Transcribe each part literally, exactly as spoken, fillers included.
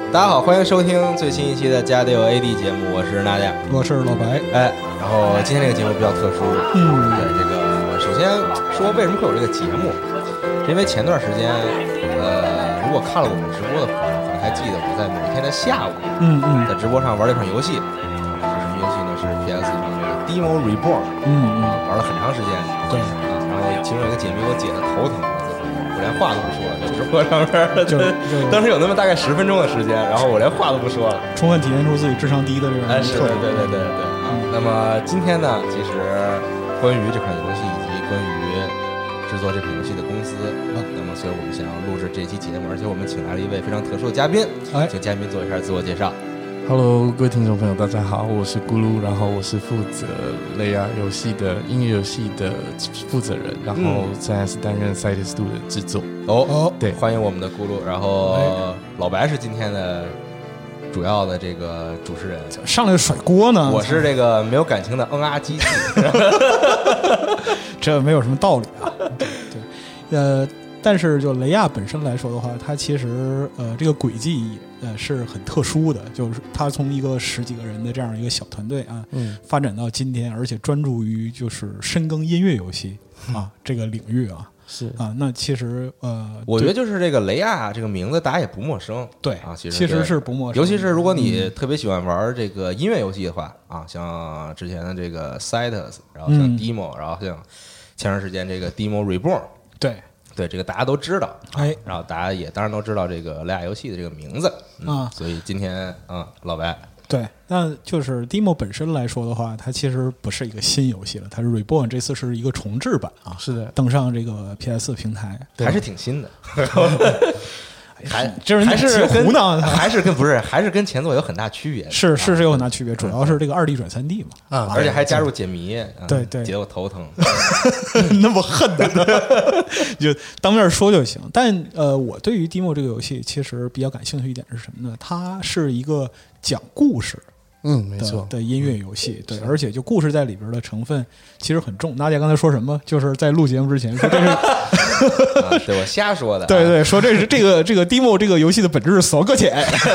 大家好，欢迎收听最新一期的加迪欧 A D 节目，我是娜姐， 我是老白。 哎，然后今天这个节目比较特殊， 嗯， 对，这个首先说为什么会有这个节目，因为前段时间，呃，如果看了我们直播的朋友，可能还记得我在某一天的下午， 嗯嗯， 在直播上玩了一款游戏，是什么游戏呢？是 P S 上的 Demo Reborn， 嗯嗯， 玩了很长时间， 对， 啊，然后其中有一个解谜给我解的头疼。我连话都不说了，在直播上面就当时有那么大概十分钟的时间，然后我连话都不说了， 充分体现出自己智商低的这种哎，是的， 特点。 对对对对。嗯，那么今天呢，其实关于这款游戏以及关于制作这款游戏的公司，啊，那么所以我们想要录制这期节目，而且我们请来了一位非常特殊的嘉宾，哎，请嘉宾做一下自我介绍。 Hello， 各位听众朋友，大家好，我是咕噜，然后我是负责雷亚游戏的音乐游戏的负责人，然后现在是担任 Side Studio 的制作。 哦哦，对，欢迎我们的咕噜，然后老白是今天的主要的这个主持人， 上来甩锅呢？ 我是这个没有感情的嗯啊机器， 这没有什么道理啊。对对，呃。但是就雷亚本身来说的话，它其实呃这个轨迹呃是很特殊的，就是它从一个十几个人的这样一个小团队啊，嗯，发展到今天，而且专注于就是深耕音乐游戏啊这个领域啊， 是啊，那其实呃， 我觉得就是这个雷亚这个名字大家也不陌生， 对啊，其实其实是不陌生， 尤其是如果你特别喜欢玩这个音乐游戏的话啊，像之前的这个 Cytus， 然后像 Demo，、嗯、然后像前段时间这个 Demo Reborn， 对。 对，这个大家都知道， 哎， 然后大家也当然都知道这个雷亚游戏的这个名字、嗯、啊，所以今天嗯，老白， 对，那就是 Demo 本身来说的话，它其实不是一个新游戏了，它是 Reborn， 这次是一个重制版啊， 是的， 登上这个 P S 平台， 还是挺新的。还这人还是胡呢， 还是跟不是还是跟前作有很大区别， 是是是有很大区别，主要是这个二 D 转三 D 嘛， 啊，而且还加入解谜， 对对， 解得我头疼， 那么恨的呢，就当面说就行。但呃，我对于 Demo 这个游戏其实比较感兴趣一点是什么呢？它是一个讲故事。 嗯，没错的音乐游戏，对，而且就故事在里边的成分其实很重。娜姐刚才说什么？就是在录节目之前说这是， 啊、对我瞎说的、啊， 对对，说这是这个这个 Demo 这个游戏的本质是死亡搁浅。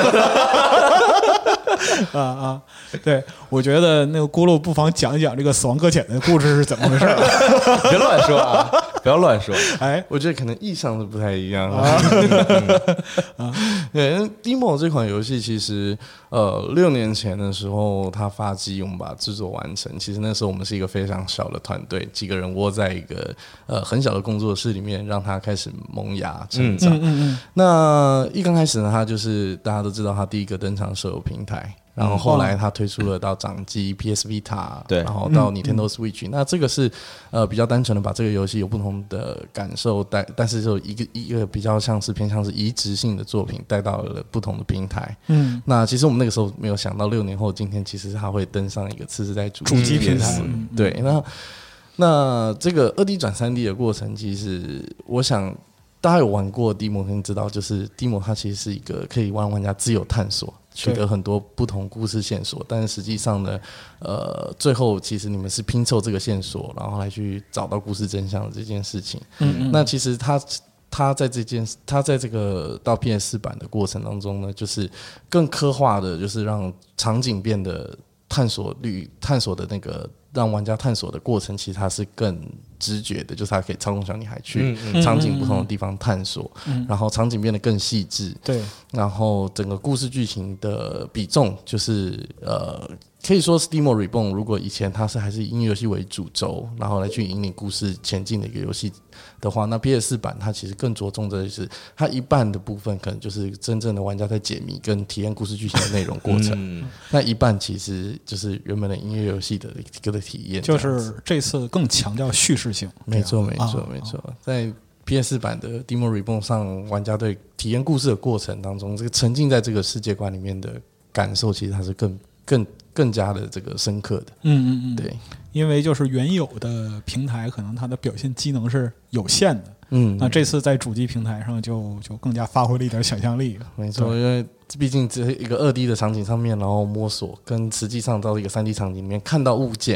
啊啊！对，我觉得那个咕噜不妨讲一讲这个死亡搁浅的故事是怎么回事。 别乱说啊，不要乱说。 哎， 我觉得可能意向是不太一样啊。啊，对 ，Demo 这款游戏其实呃六年前的时候它发机，我们把制作完成。其实那时候我们是一个非常小的团队，几个人窝在一个呃很小的工作室里面，让它开始萌芽成长。嗯嗯嗯。那一刚开始呢，它就是大家都知道，它第一个登场手游平台。然后后来他推出了到掌机 P S Vita， 对，然后到 Nintendo Switch，、嗯嗯、那这个是呃比较单纯的把这个游戏有不同的感受带，但是就一个一个比较像是偏向是移植性的作品带到了不同的平台。嗯，那其实我们那个时候没有想到，六年后今天其实它会登上一个次世代主机平台。 嗯、对，那那这个二 D 转三 D 的过程，其实我想大家有玩过 Demo 肯定知道，就是 Demo 它其实是一个可以让玩家自由探索。取得很多不同故事线索，但是实际上呢，呃，最后其实你们是拼凑这个线索，然后来去找到故事真相的这件事情。嗯嗯，那其实他他在这件他在这个到 P S 版的过程当中呢，就是更刻画的，就是让场景变得探索率探索的那个让玩家探索的过程，其实它是更直觉的，就是它可以操控小女孩去场景不同的地方探索，嗯、然后场景变得更细致， 对， 然后整个故事剧情的比重就是呃，可以说是 Demo Reborn， 如果以前它是还是以音乐游戏为主轴，然后来去引领故事前进的一个游戏的话，那 P S 四 版它其实更着重的是它一半的部分可能就是真正的玩家在解谜跟体验故事剧情的内容过程，嗯、那一半其实就是原本的音乐游戏的一个体验， 就是这次更强调叙事性。 没错，没错，啊、没错，在 P S 四 版的 Demo Reborn 上，玩家对体验故事的过程当中，这个沉浸在这个世界观里面的感受，其实它是更更更加的这个深刻的。嗯嗯嗯，对， 因为就是原有的平台可能它的表现机能是有限的，嗯，那这次在主机平台上就就更加发挥了一点想象力。 没错，因为毕竟这一个二 D 的场景上面，然后摸索跟实际上到一个三 D 场景里面看到物件。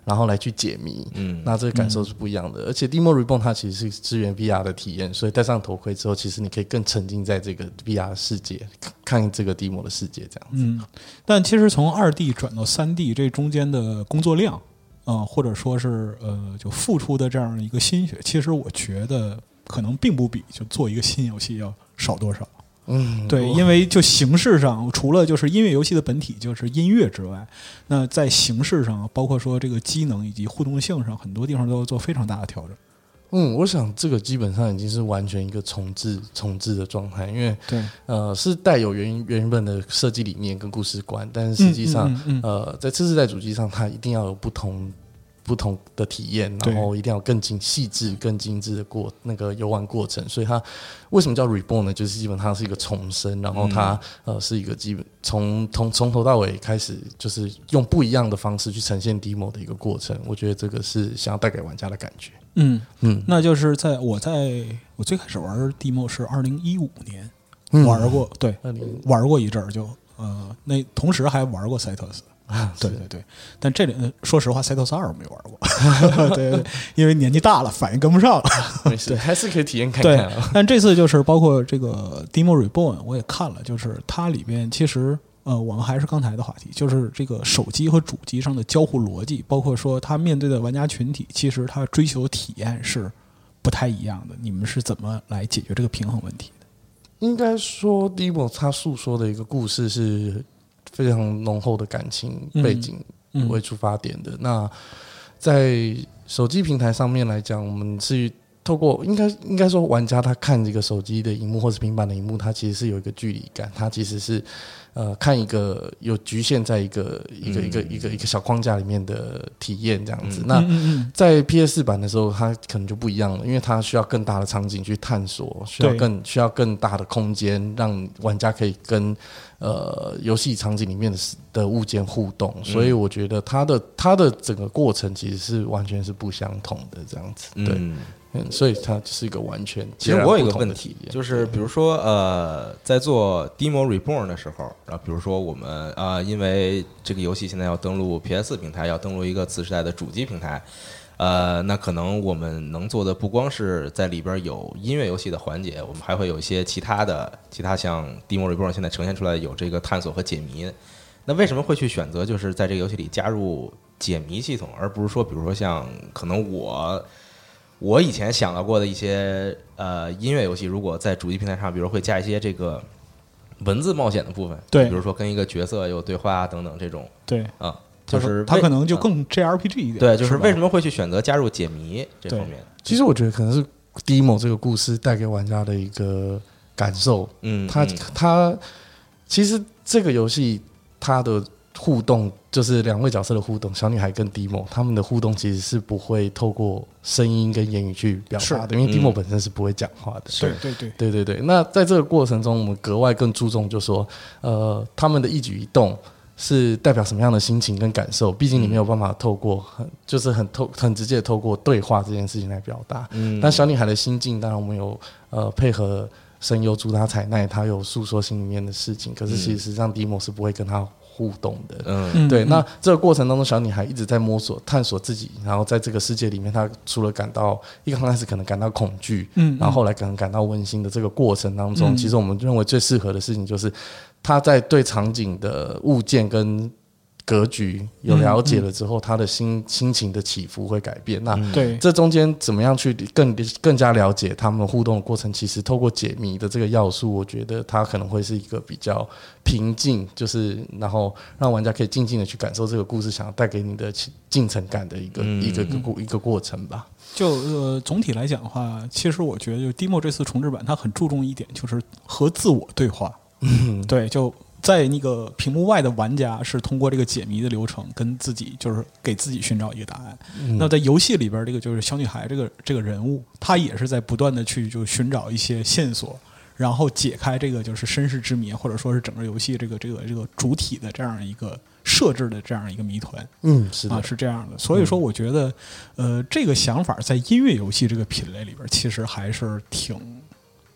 然后来去解谜，嗯，那这个感受是不一样的。嗯、而且 Deemo Reborn 它其实是支援 V R 的体验，所以戴上头盔之后，其实你可以更沉浸在这个 V R 世界，看这个 Deemo 的世界这样子。 嗯，但其实从二 D 转到三 D 这中间的工作量，啊、呃，或者说是呃，就付出的这样一个心血，其实我觉得可能并不比就做一个新游戏要少多少。 嗯， 对，因为就形式上，除了就是音乐游戏的本体就是音乐之外，那在形式上，包括说这个机能以及互动性上，很多地方都要做非常大的调整。 嗯，我想这个基本上已经是完全一个重置重置的状态，因为对， 呃，是带有原原本的设计理念跟故事观，但是实际上，嗯嗯嗯嗯呃，在次世代主机上，它一定要有不同。不同的体验，然后一定要更精细致、更精致的过那个游玩过程。所以它为什么叫 Reborn 呢？就是基本上是一个重生，然后它、嗯、呃是一个基本从从从头到尾开始，就是用不一样的方式去呈现 Deemo 的一个过程。我觉得这个是想要带给玩家的感觉。 嗯嗯，那就是在我在我最开始玩 Deemo 是二零一五年、嗯、玩过，对，玩过一阵儿就呃，那同时还玩过赛特斯。啊，对对对，但这里说实话，赛特斯二没玩过，对对，因为年纪大了，反应跟不上了。 没事，还是可以体验看看、啊。 对，但这次就是包括这个 Deemo Reborn， 我也看了，就是它里边其实呃，我们还是刚才的话题，就是这个手机和主机上的交互逻辑，包括说它面对的玩家群体，其实它追求体验是不太一样的。你们是怎么来解决这个平衡问题的？ 应该说 Deemo 它诉说的一个故事是非常浓厚的感情背景为出发点的。嗯嗯、那在手机平台上面来讲，我们是透过应该应该说玩家他看这个手机的萤幕或是平板的萤幕，它其实是有一个距离感，它其实是呃看一个有局限在一个一个一个一个一个小框架里面的体验这样子。那在 P S 四 版的时候，它可能就不一样了，因为它需要更大的场景去探索，需要更需要更大的空间，让玩家可以跟呃游戏场景里面的的物件互动。所以我觉得它的它的整个过程其实是完全是不相同的这样子。对。嗯嗯，所以它就是一个完全其实我有一个问题，就是比如说呃，在做 Deemo Reborn 的时候，然后比如说我们啊、呃，因为这个游戏现在要登陆 P S 四 平台，要登陆一个次世代的主机平台，呃，那可能我们能做的不光是在里边有音乐游戏的环节，我们还会有一些其他的，其他像 Deemo Reborn 现在呈现出来有这个探索和解谜。那为什么会去选择就是在这个游戏里加入解谜系统，而不是说比如说像可能我。我以前想到过的一些呃音乐游戏，如果在主机平台上，比如会加一些这个文字冒险的部分， 对， 比如说跟一个角色有对话等等这种， 对啊，就是它可能就更 J R P G 一点， 对，就是为什么会去选择加入解谜这方面？ 其实我觉得可能是 Deemo 这个故事带给玩家的一个感受，嗯，它它其实这个游戏它的互动。就是两位角色的互动，小女孩跟 Deemo 他们的互动其实是不会透过声音跟言语去表达的，因为 Deemo 本身是不会讲话的。 对对对对对对。那在这个过程中，我们格外更注重，就是说，呃，他们的一举一动是代表什么样的心情跟感受。毕竟你没有办法透过很就是很透很直接的透过对话这件事情来表达。嗯。但小女孩的心境，当然我们有呃配合声优主打采奈，她有诉说心里面的事情。可是其实实际上 Deemo 是不会跟她互动的，嗯，对。那这个过程当中，小女孩一直在摸索、探索自己，然后在这个世界里面，她除了感到一刚开始可能感到恐惧，嗯，然后后来可能感到温馨的这个过程当中，嗯、其实我们认为最适合的事情就是她在对场景的物件跟格局有了解了之后，他的心心情的起伏会改变。那对这中间怎么样去更更加了解他们互动的过程？其实透过解谜的这个要素，我觉得它可能会是一个比较平静，就是然后让玩家可以静静的去感受这个故事想要带给你的进程感的一个、嗯、一个一个一个过程吧。 就呃总体来讲的话，其实我觉得就 Deemo 这次重制版，它很注重一点，就是和自我对话。嗯，对，就。在那个屏幕外的玩家是通过这个解谜的流程跟自己就是给自己寻找一个答案。嗯、那在游戏里边，这个就是小女孩这个这个人物，她也是在不断的去就寻找一些线索，然后解开这个就是身世之谜，或者说是整个游戏这个这个这个主体的这样一个设置的这样一个谜团。 嗯，是的， 啊，是这样的。所以说，我觉得，呃，这个想法在音乐游戏这个品类里边，其实还是挺。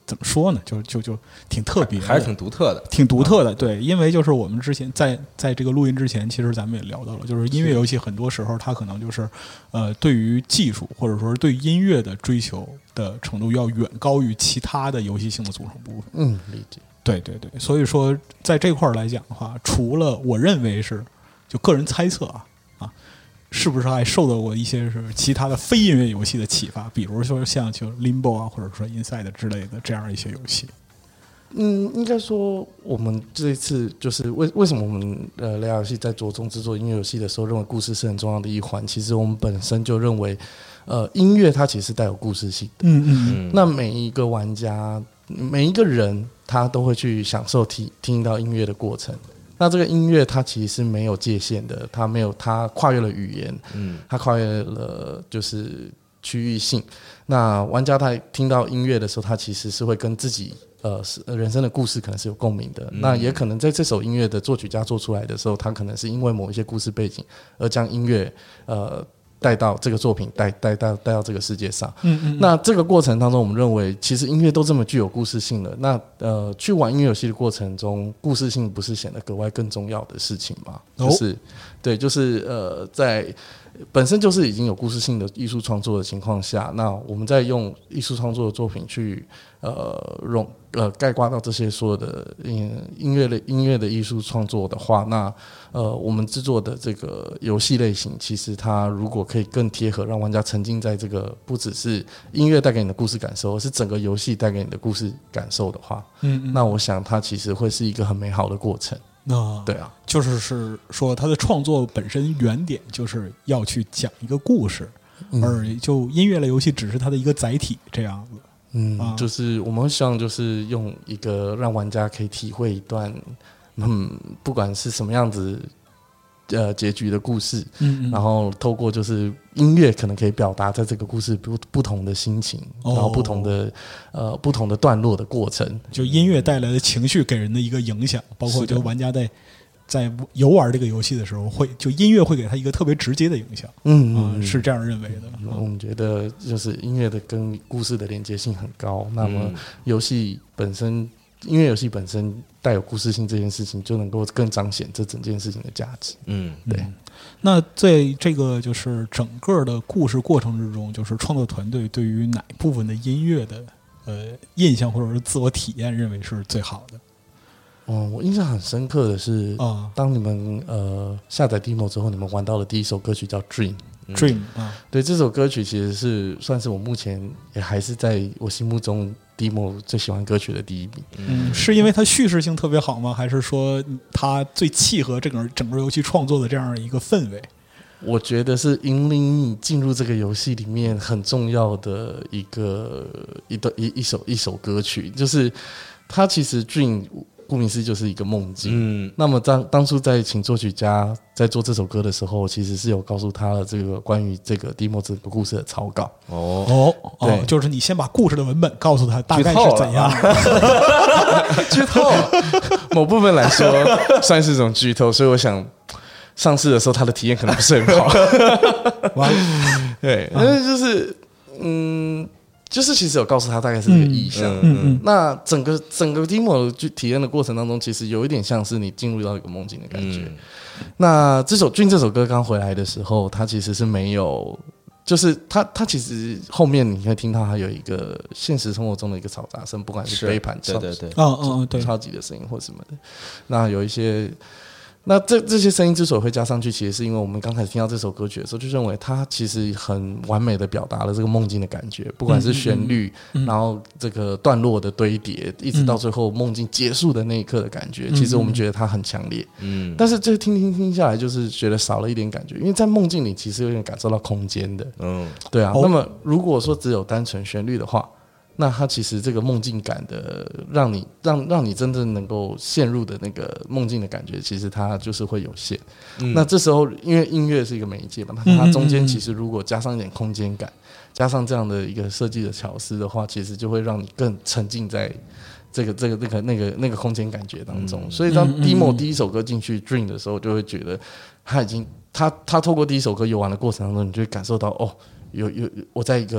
怎么说呢？就就就挺特别的， 还是挺独特的， 挺独特的。对，因为就是我们之前在在这个录音之前，其实咱们也聊到了，就是音乐游戏很多时候它可能就是呃，对于技术或者说对音乐的追求的程度要远高于其他的游戏性的组成部分。 嗯，理解。 对对对，所以说在这块儿来讲的话，除了我认为是就个人猜测啊啊。是不是还受到过一些是其他的非音乐游戏的启发？比如说像就 Limbo 啊，或者说 Inside 之类的这样一些游戏。 嗯，应该说我们这一次就是为为什么我们呃雷亚游戏在着重制作音乐游戏的时候，认为故事是很重要的一环。其实我们本身就认为，呃，音乐它其实带有故事性的。 嗯嗯嗯。 那每一个玩家，每一个人，他都会去享受听听到音乐的过程。那这个音乐它其实是没有界限的，它没有，它跨越了语言，嗯，它跨越了就是区域性。那玩家他听到音乐的时候，他其实是会跟自己呃人生的故事可能是有共鸣的。嗯、那也可能在这首音乐的作曲家做出来的时候，他可能是因为某一些故事背景而将音乐呃。带到这个作品，带带到带到这个世界上。嗯嗯。那这个过程当中，我们认为其实音乐都这么具有故事性了。那呃，去玩音乐游戏的过程中，故事性不是显得格外更重要的事情吗？哦、就是，对，就是呃，在本身就是已经有故事性的艺术创作的情况下，那我们在用艺术创作的作品去呃融呃概括到这些所有的音乐的音乐的艺术创作的话，那呃我们制作的这个游戏类型，其实它如果可以更贴合，让玩家沉浸在这个不只是音乐带给你的故事感受，而是整个游戏带给你的故事感受的话，嗯嗯，那我想它其实会是一个很美好的过程。 那对啊， 就是是说他的创作本身原点就是要去讲一个故事，嗯、而就音乐类游戏只是它的一个载体这样子。 嗯，啊、就是我们希望就是用一个让玩家可以体会一段，嗯，不管是什么样子。呃，结局的故事，嗯嗯，然后透过就是音乐，可能可以表达在这个故事不不同的心情，哦、然后不同的呃不同的段落的过程， 就音乐带来的情绪给人的一个影响，包括就玩家在在游玩这个游戏的时候，会就音乐会给他一个特别直接的影响，嗯嗯、呃，是这样认为的。 嗯、我们觉得就是音乐的跟故事的连接性很高，那么游戏本身。音乐游戏本身带有故事性这件事情，就能够更彰显这整件事情的价值。嗯，对。 嗯、那在这个就是整个的故事过程之中，就是创作团队对于哪部分的音乐的呃印象或者是自我体验，认为是最好的？ 哦，我印象很深刻的是，哦、当你们呃下载 demo 之后，你们玩到的第一首歌曲叫 Dream。Dream 啊，对，这首歌曲其实是算是我目前也还是在我心目中 demo 最喜欢歌曲的第一名。 嗯，是因为它叙事性特别好吗？还是说它最契合整个整个游戏创作的这样一个氛围？ 我觉得是引领你进入这个游戏里面很重要的一个一段一一首一首歌曲，就是它其实 Dream。顾名思义就是一个梦境。嗯，那么当当初在请作曲家在做这首歌的时候，其实是有告诉他的这个关于这个 demo 这个故事的草稿。 哦哦，对，就是你先把故事的文本告诉他大概是怎样。 剧透，某部分来说算是一种剧透，所以我想上市的时候他的体验可能不是很好。 完了， 对，但是就是嗯。就是其实有告诉他大概是这个意象，嗯嗯嗯、那整个整个 demo 体验的过程当中，其实有一点像是你进入到一个梦境的感觉。嗯、那这首俊这首歌刚回来的时候，它其实是没有，就是它它其实后面你会听到它有一个现实生活中的一个嘈杂声，不管是杯盘、 对对对， 哦哦对， 超级的声音或什么的。那有一些。那这这些声音之所以会加上去，其实是因为我们刚开始听到这首歌曲的时候，就认为它其实很完美的表达了这个梦境的感觉，不管是旋律，嗯嗯嗯、然后这个段落的堆叠，一直到最后梦境结束的那一刻的感觉，嗯、其实我们觉得它很强烈。嗯，但是这听听听下来，就是觉得少了一点感觉，因为在梦境里其实有点感受到空间的。嗯，对啊。哦、那么如果说只有单纯旋律的话，那它其实这个梦境感的，让你让让你真正能够陷入的那个梦境的感觉，其实它就是会有限。嗯、那这时候，因为音乐是一个媒介嘛，那它中间其实如果加上一点空间感，加上这样的一个设计的巧思的话，其实就会让你更沉浸在这个这个那个那个那个空间感觉当中。嗯、所以当 demo 第一首歌进去 Dream 的时候，就会觉得他已经他他透过第一首歌游玩的过程当中，你就会感受到哦，有有我在一个。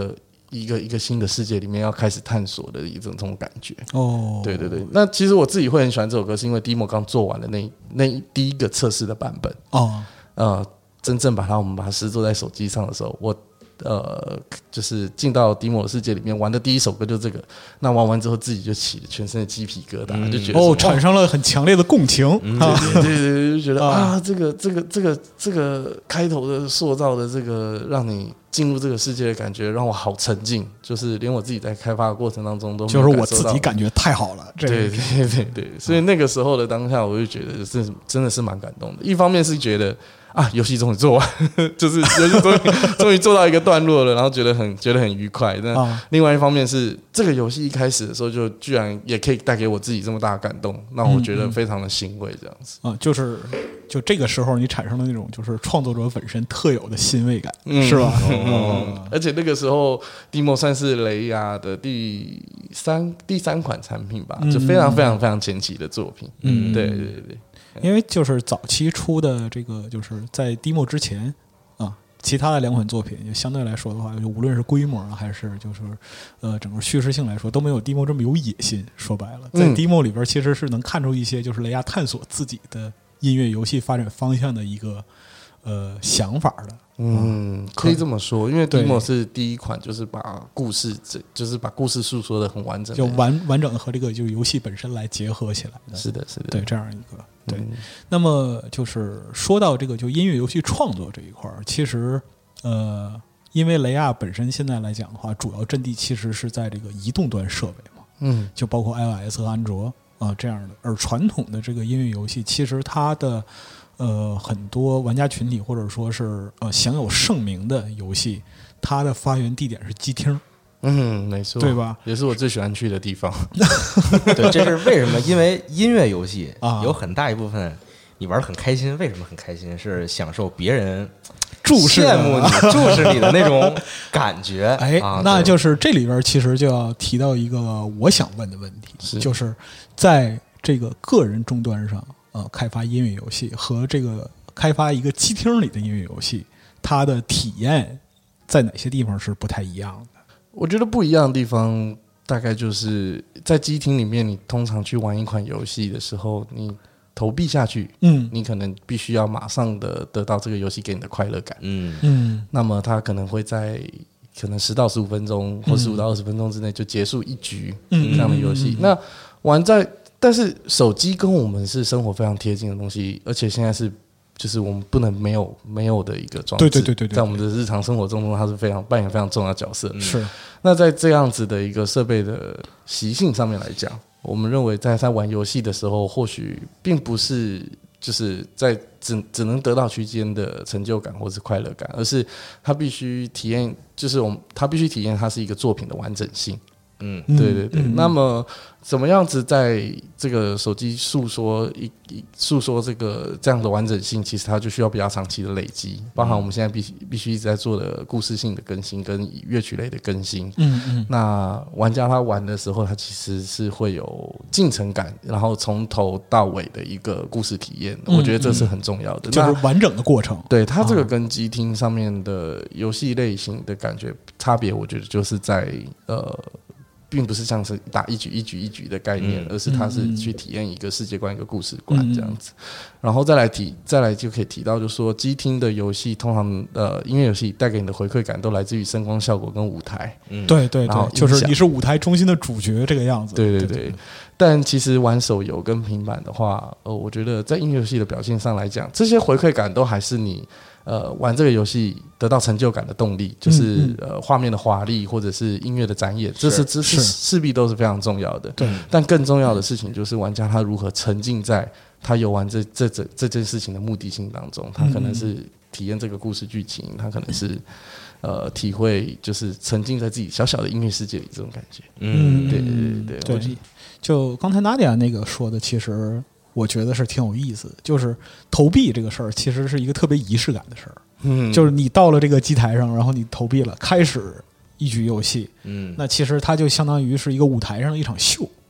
一个一个新的世界里面要开始探索的一种这种感觉。 哦， 对对对，那其实我自己会很喜欢这首歌，是因为 demo 刚做完的那那第一个测试的版本哦， 呃，真正把它我们把它实作在手机上的时候，我。呃，就是进到 demo 的世界里面玩的第一首歌就这个，那玩完之后自己就起了全身的鸡皮疙瘩，嗯、就觉得哦，产生了很强烈的共情， 嗯、对对对对，就觉得啊，啊这个这个这个这个开头的塑造的这个让你进入这个世界的感觉，让我好沉浸，就是连我自己在开发的过程当中都就是我自己感觉太好了，这对对对对，所以那个时候的当下，我就觉得是真的是蛮感动的。一方面是觉得。啊，游戏终于做完，就是游戏终于终于做到一个段落了，然后觉得很觉得很愉快。那另外一方面是，这个游戏一开始的时候就居然也可以带给我自己这么大的感动，让我觉得非常的欣慰。这样子啊、嗯嗯，就是就这个时候你产生了那种就是创作者本身特有的欣慰感， 嗯、 是吧？ 哦，而且那个时候 demo 算是雷亚的第三第三款产品吧，就非常非常非常前期的作品。嗯，对对对。 因为就是早期出的这个，就是在 demo 之前啊，其他的两款作品，就相对来说的话，就无论是规模啊，还是就是呃整个叙事性来说，都没有 demo 这么有野心。说白了，在 demo 里边其实是能看出一些就是雷亚探索自己的音乐游戏发展方向的一个呃想法的。 嗯，可以这么说，因为 demo 是第一款，就是把故事，就是把故事诉说的很完整的， 就完完整的和这个就游戏本身来结合起来的。 是的，是的， 对，这样一个对。嗯、那么就是说到这个就音乐游戏创作这一块儿，其实呃，因为雷亚本身现在来讲的话，主要阵地其实是在这个移动端设备嘛，嗯，就包括 iOS 和安卓啊、呃、这样的。而传统的这个音乐游戏，其实它的呃，很多玩家群体或者说是呃享有盛名的游戏，它的发源地点是机厅。 嗯，没错， 对吧？ 也是我最喜欢去的地方。 对，这是为什么？因为音乐游戏有很大一部分你玩得很开心，为什么很开心？是享受别人注视、 羡慕你、注视你的那种感觉。 哎， 啊、 那就是这里边其实就要提到一个我想问的问题， 是就是在这个个人终端上。呃，开发音乐游戏和这个开发一个机厅里的音乐游戏，它的体验在哪些地方是不太一样的？ 我觉得不一样的地方，大概就是在机厅里面，你通常去玩一款游戏的时候，你投币下去，嗯，你可能必须要马上的得到这个游戏给你的快乐感，嗯嗯，那么它可能会在可能十到十五分钟或十五到二十分钟之内就结束一局这样的游戏。嗯、那玩在但是手机跟我们是生活非常贴近的东西，而且现在是就是我们不能没有没有的一个装置， 对对对 对, 对， 在我们的日常生活中，它是非常扮演非常重要的角色。 是。 那在这样子的一个设备的习性上面来讲，我们认为在在玩游戏的时候，或许并不是就是在只只能得到区间的成就感或是快乐感，而是它必须体验，就是我们它必须体验它是一个作品的完整性。嗯，对对对。嗯、那么，怎么样子在这个手机诉说一诉说这个这样的完整性，其实它就需要比较长期的累积，包含我们现在必须必须一直在做的故事性的更新跟乐曲类的更新。嗯嗯。那玩家他玩的时候，他其实是会有进程感，然后从头到尾的一个故事体验，嗯、我觉得这是很重要的， 就是完整的过程。 对，它这个跟机厅上面的游戏类型的感觉差别，我觉得就是在呃。并不是像是打一局一局一局的概念，嗯、而是它是去体验一个世界观、一个故事观这样子，嗯、然后再来提，再来就可以提到，就是说机厅的游戏通常呃音乐游戏带给你的回馈感都来自于声光效果跟舞台， 嗯、对对对，就是你是舞台中心的主角这个样子。 对对 对, 对, 对。但其实玩手游跟平板的话，呃，我觉得在音乐游戏的表现上来讲，这些回馈感都还是你。呃，玩这个游戏得到成就感的动力，就是嗯嗯呃画面的华丽或者是音乐的展演，这是这是势必都是非常重要的。对，但更重要的事情就是玩家他如何沉浸在他游玩这这这这件事情的目的性当中，他可能是体验这个故事剧情，他可能是呃体会就是沉浸在自己小小的音乐世界里这种感觉。嗯，对对对对。就刚才 Nadia 那个说的，其实。我觉得是挺有意思的，就是投币这个事儿，其实是一个特别仪式感的事儿。嗯，就是你到了这个机台上，然后你投币了，开始一局游戏。嗯，那其实它就相当于是一个舞台上的一场秀。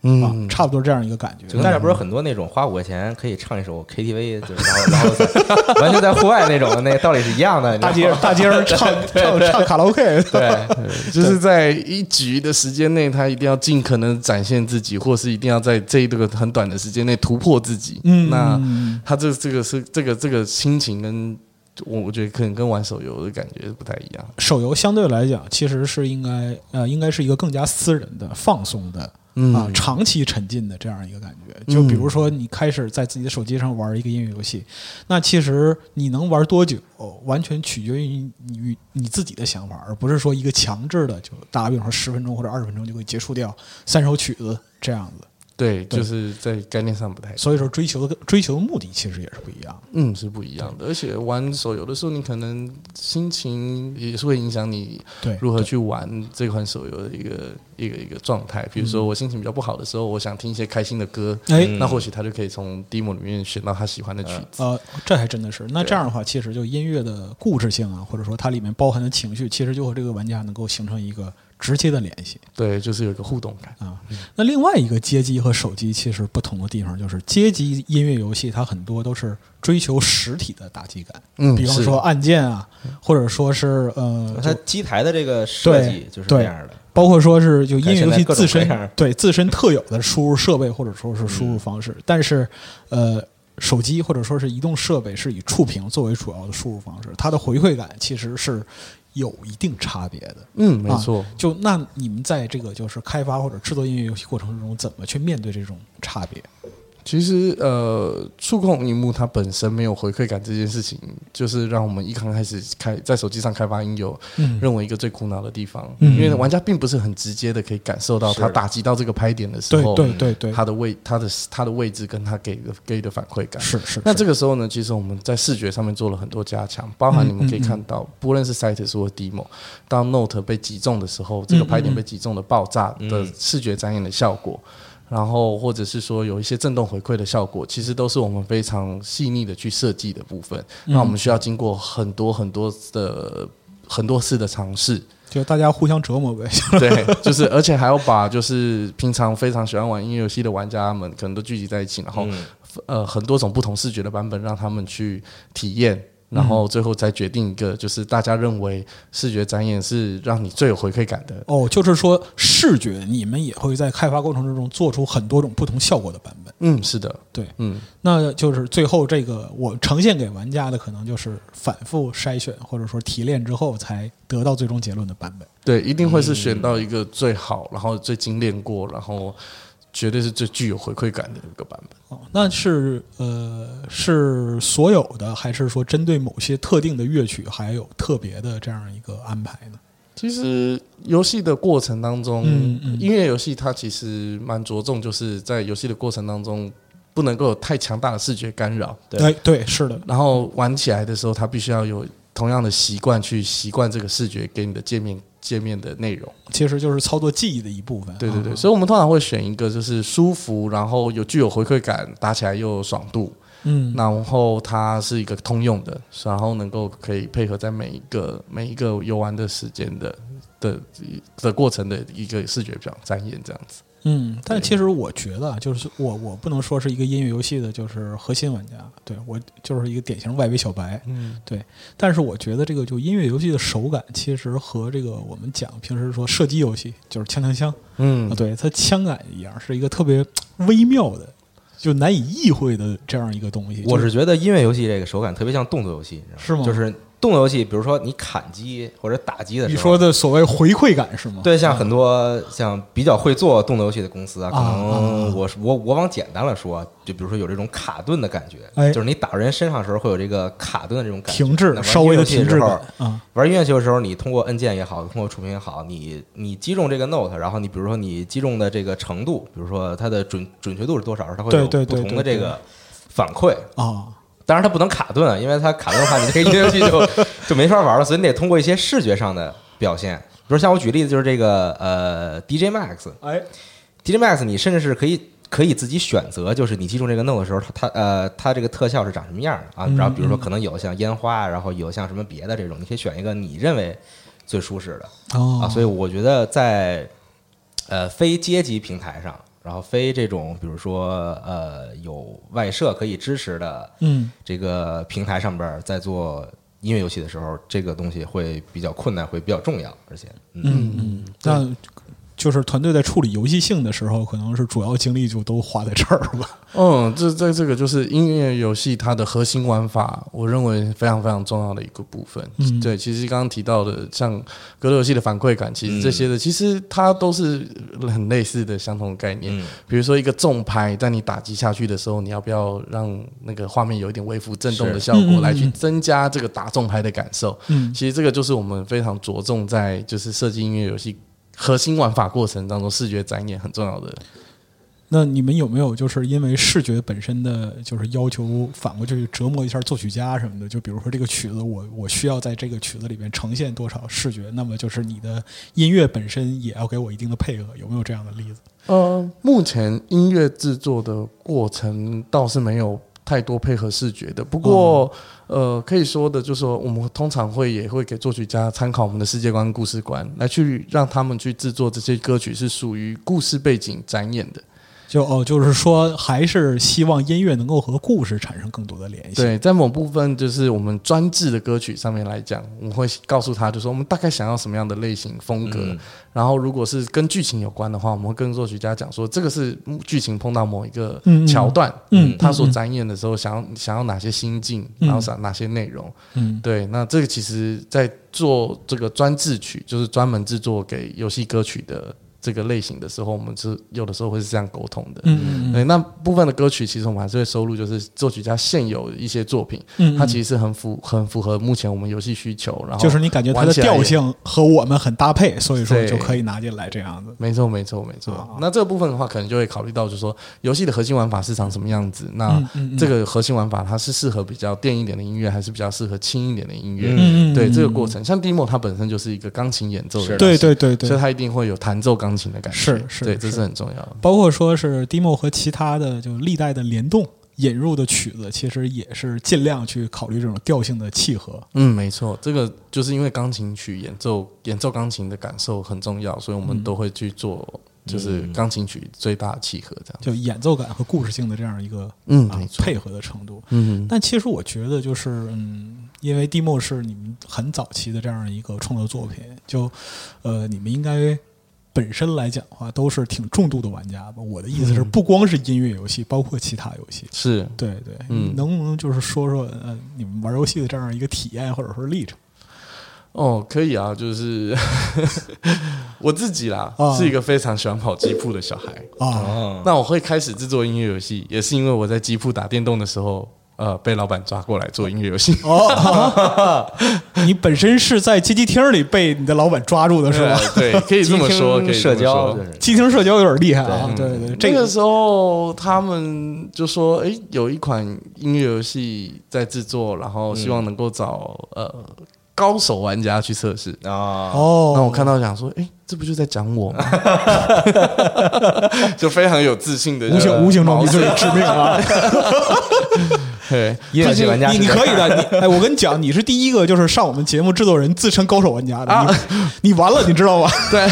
嗯、 啊，差不多这样一个感觉。 就但是不是很多那种花五块钱可以唱一首 K T V， 就是然后然后在完全在户外那种，那道理是一样的。 大街大街上唱唱唱卡拉 OK， 对， 就是在一局的时间内，他一定要尽可能展现自己，或是一定要在这一个很短的时间内突破自己。 嗯， 那他这这个是这个这个心情跟。我我觉得可能跟玩手游的感觉不太一样。 手游相对来讲，其实是应该呃，应该是一个更加私人的、放松的啊、长期沉浸的这样一个感觉。就比如说，你开始在自己的手机上玩一个音乐游戏，那其实你能玩多久，完全取决于你你自己的想法，而不是说一个强制的，就打个比方说十分钟或者二十分钟就可以结束掉三首曲子这样子。 对，就是在概念上不太一样， 所以说追求的追求的目的其实也是不一样的。 嗯，是不一样的。而且玩手游的时候，你可能心情也是会影响你如何去玩这款手游的一个一个一个状态。比如说我心情比较不好的时候，我想听一些开心的歌，嗯、那或许他就可以从 demo 里面选到他喜欢的曲子。 呃，这还真的是。那这样的话，其实就音乐的故事性啊，或者说它里面包含的情绪，其实就和这个玩家能够形成一个直接的联系。 对，就是有一个互动感啊。那另外一个街机和手机其实不同的地方，就是街机音乐游戏它很多都是追求实体的打击感， 嗯， 比方说按键啊，或者说是呃， 它机台的这个设计就是这样的。 包括说是就音乐游戏自身对自身特有的输入设备或者说是输入方式，嗯、但是呃。手机或者说是移动设备是以触屏作为主要的输入方式，它的回馈感其实是有一定差别的。 嗯，没错。 啊、就那你们在这个就是开发或者制作音乐游戏过程中，怎么去面对这种差别？ 其实，呃，触控萤幕它本身没有回馈感这件事情，就是让我们一刚开始开在手机上开发音游，嗯、认为一个最苦恼的地方，嗯、因为玩家并不是很直接的可以感受到他打击到这个拍点的时候， 对对对对， 他的位、他的他的位置跟他给的给的反馈感， 是 是, 是。 那这个时候呢，其实我们在视觉上面做了很多加强，包含你们可以看到，嗯嗯嗯不论是 Citus 或 Demo， 当 Note 被击中的时候，这个拍点被击中的爆炸的视觉展演的效果。嗯嗯然后或者是说有一些震动回馈的效果，其实都是我们非常细腻的去设计的部分。那我们需要经过很多很多的很多次的尝试， 就大家互相折磨呗。 对，就是而且还要把就是平常非常喜欢玩音乐游戏的玩家们可能都聚集在一起，然后、嗯、呃很多种不同视觉的版本让他们去体验。然后最后再决定一个，就是大家认为视觉展演是让你最有回馈感的。 哦，就是说视觉你们也会在开发过程之中做出很多种不同效果的版本。 嗯，是的， 对， 嗯， 那就是最后这个我呈现给玩家的，可能就是反复筛选或者说提炼之后才得到最终结论的版本。 对，一定会是选到一个最好，然后最精炼过，然后绝对是最具有回馈感的一个版本。 哦，那是呃是所有的，还是说针对某些特定的乐曲还有特别的这样一个安排呢？ 其实游戏的过程当中，嗯嗯音乐游戏它其实蛮着重，就是在游戏的过程当中不能够有太强大的视觉干扰。 对、哎、对，是的。 然后玩起来的时候，它必须要有同样的习惯去习惯这个视觉给你的界面。界面的内容其实就是操作记忆的一部分。 对对对，啊、所以我们通常会选一个就是舒服，然后有具有回馈感，打起来又有爽度，嗯，然后它是一个通用的，然后能够可以配合在每一个每一个游玩的时间的的的过程的一个视觉表展演这样子。 嗯，但其实我觉得，就是我我不能说是一个音乐游戏的，就是核心玩家，对我就是一个典型外围小白，嗯，对。但是我觉得这个就音乐游戏的手感，其实和这个我们讲平时说射击游戏，就是枪枪枪，嗯，对，它枪感一样，是一个特别微妙的，就难以意会的这样一个东西。 我是觉得音乐游戏这个手感特别像动作游戏， 是吗？ 就是动作游戏，比如说你砍击或者打击的时候， 你说的所谓回馈感是吗？ 对，像很多像比较会做动作游戏的公司啊，可能我我我往简单了说，就比如说有这种卡顿的感觉，哎、就是你打人身上的时候会有这个卡顿的这种感觉， 停滞，稍微的停滞感。 啊，玩音乐游戏的时候，你通过按键也好，通过触屏也好，你你击中这个 note， 然后你比如说你击中的这个程度，比如说它的准准确度是多少，它会有不同的这个反馈啊。当然它不能卡顿，因为它卡顿的话，你这个音乐游戏就就没法玩了，所以你得通过一些视觉上的表现。比如像我举例子，就是这个呃 D J Max， 哎 ，D J Max 你甚至是可以可以自己选择，就是你击中这个 note 的时候，它它呃它这个特效是长什么样的啊？然后比如说可能有像烟花，然后有像什么别的这种，你可以选一个你认为最舒适的哦啊。所以我觉得在呃非街机平台上。 然后非这种比如说呃有外设可以支持的嗯这个平台上边在做音乐游戏的时候，这个东西会比较困难，会比较重要，而且嗯嗯，嗯那就是团队在处理游戏性的时候，可能是主要精力就都花在这儿吧。 嗯，这在这个就是音乐游戏它的核心玩法，我认为非常非常重要的一个部分。嗯，对，其实刚刚提到的像格斗游戏的反馈感，其实这些的、嗯、其实它都是很类似的相同的概念。嗯、比如说一个重拍，在你打击下去的时候，你要不要让那个画面有一点微幅震动的效果，来去增加这个打重拍的感受？嗯，其实这个就是我们非常着重在就是设计音乐游戏核心玩法过程当中，视觉展演很重要的。 那你们有没有就是因为视觉本身的就是要求，反过去折磨一下作曲家什么的？就比如说这个曲子我，我我需要在这个曲子里面呈现多少视觉，那么就是你的音乐本身也要给我一定的配合，有没有这样的例子？ 呃，目前音乐制作的过程倒是没有太多配合视觉的，不过、嗯、呃，可以说的就是说，我们通常会也会给作曲家参考我们的世界观、故事观，来去让他们去制作这些歌曲是属于故事背景展演的。 就哦，就是说，还是希望音乐能够和故事产生更多的联系。 对，在某部分就是我们专制的歌曲上面来讲，我们会告诉他，就是说我们大概想要什么样的类型风格。嗯、然后，如果是跟剧情有关的话，我们会跟作曲家讲说，这个是剧情碰到某一个桥段，嗯，嗯他所展演的时候想要想要哪些心境，嗯、然后想哪些内容。嗯，对，那这个其实，在做这个专制曲，就是专门制作给游戏歌曲的这个类型的时候，我们是有的时候会是这样沟通的。嗯嗯对，那部分的歌曲其实我们还是会收录，就是作曲家现有的一些作品，嗯嗯它其实是很符很符合目前我们游戏需求，然后就是你感觉它的调性和我们很搭配，所以说就可以拿进来这样子。 没错没错没错、啊。那这个部分的话，可能就会考虑到，就是说游戏的核心玩法是长什么样子。那这个核心玩法它是适合比较电一点的音乐，还是比较适合轻一点的音乐？嗯嗯对，这个过程，像 Demo 它本身就是一个钢琴演奏的， 对对对对， 所以它一定会有弹奏钢琴的感觉。 是是， 对，这是很重要的。 包括说是 Demo 和其他的就历代的联动引入的曲子，其实也是尽量去考虑这种调性的契合。 嗯，没错，这个就是因为钢琴曲演奏演奏钢琴的感受很重要，所以我们都会去做。就是钢琴曲最大的契合，这样就演奏感和故事性的这样一个嗯、啊、配合的程度。嗯，但其实我觉得就是嗯，因为 Demo 是你们很早期的这样一个创作作品，就呃你们应该本身来讲的话都是挺重度的玩家吧。我的意思是，不光是音乐游戏，包括其他游戏。 是， 对对，嗯，能不能就是说说呃你们玩游戏的这样一个体验或者说历程？ 哦，可以啊，就是我自己啦、啊，是一个非常喜欢跑机铺的小孩啊。那我会开始制作音乐游戏，也是因为我在机铺打电动的时候，呃，被老板抓过来做音乐游戏。哦， 啊、你本身是在街机厅里被你的老板抓住的是吧？ 对，对可以这么说，可以社交， 机厅社交有点厉害啊。对对对， 这个时候他们就说，哎，有一款音乐游戏在制作，然后希望能够找、嗯、呃。高手玩家去测试啊！哦，那我看到想说，哎、欸，这不就在讲我吗？就非常有自信的， 无形无形中你就是致命啊！ 对， 音乐系玩家， 你你可以的。你哎，我跟你讲，你是第一个就是上我们节目制作人自称高手玩家的，啊、你, 你完了，你知道吗？ 对，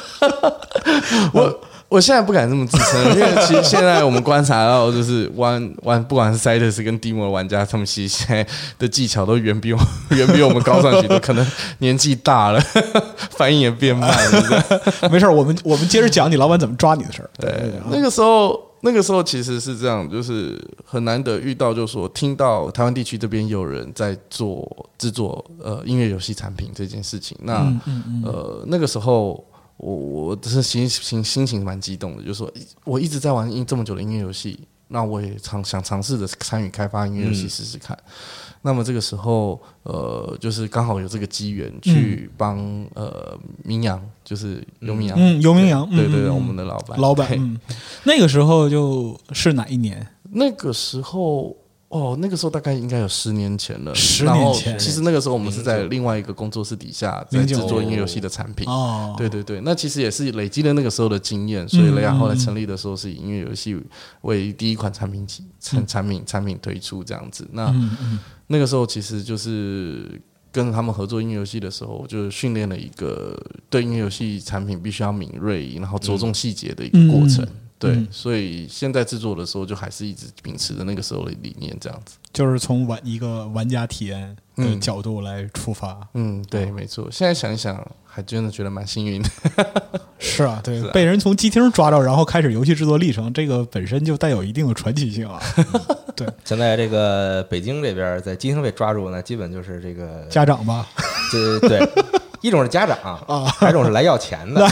我。我现在不敢这么自称，因为其实现在我们观察到，就是玩玩不管是 Cytus 跟 Demo 的玩家，他们其实现在的技巧都远比我远比我们高上许多，可能年纪大了，反应也变慢了。 没事，我们我们接着讲你老板怎么抓你的事儿。 对，对那个时候那个时候其实是这样，就是很难得遇到，就是说听到台湾地区这边有人在做制作呃音乐游戏产品这件事情。那、嗯嗯嗯、呃那个时候。我我是心心心情蛮激动的，就是说我一直在玩这么久的音乐游戏，那我也尝想尝试着参与开发音乐游戏试试看。嗯、那么这个时候，呃，就是刚好有这个机缘去帮、嗯、呃明阳，就是游明阳， 嗯，游明阳， 对对对，嗯、我们的老板， 老板、嗯，那个时候就是哪一年？ 那个时候。哦，那个时候大概应该有十年前了。 十年前， 其实那个时候我们是在另外一个工作室底下在制作音乐游戏的产品。哦，对对对，那其实也是累积了那个时候的经验，所以雷亚后来成立的时候是以音乐游戏为第一款产品产产品产品推出这样子。那、嗯嗯、那个时候其实就是跟他们合作音乐游戏的时候，就训练了一个对音乐游戏产品必须要敏锐，然后着重细节的一个过程。嗯对、 嗯， 所以现在制作的时候就还是一直秉持着那个时候的理念，这样子。 就是从玩一个玩家体验的角度来出发。 嗯，对，没错。现在想一想，还真的觉得蛮幸运的。 是啊，对，被人从机厅抓到，然后开始游戏制作历程，这个本身就带有一定的传奇性啊。对， 现在这个北京这边在机厅被抓住呢，基本就是这个家长吧， 这对，一种是家长啊，还一种是来要钱的。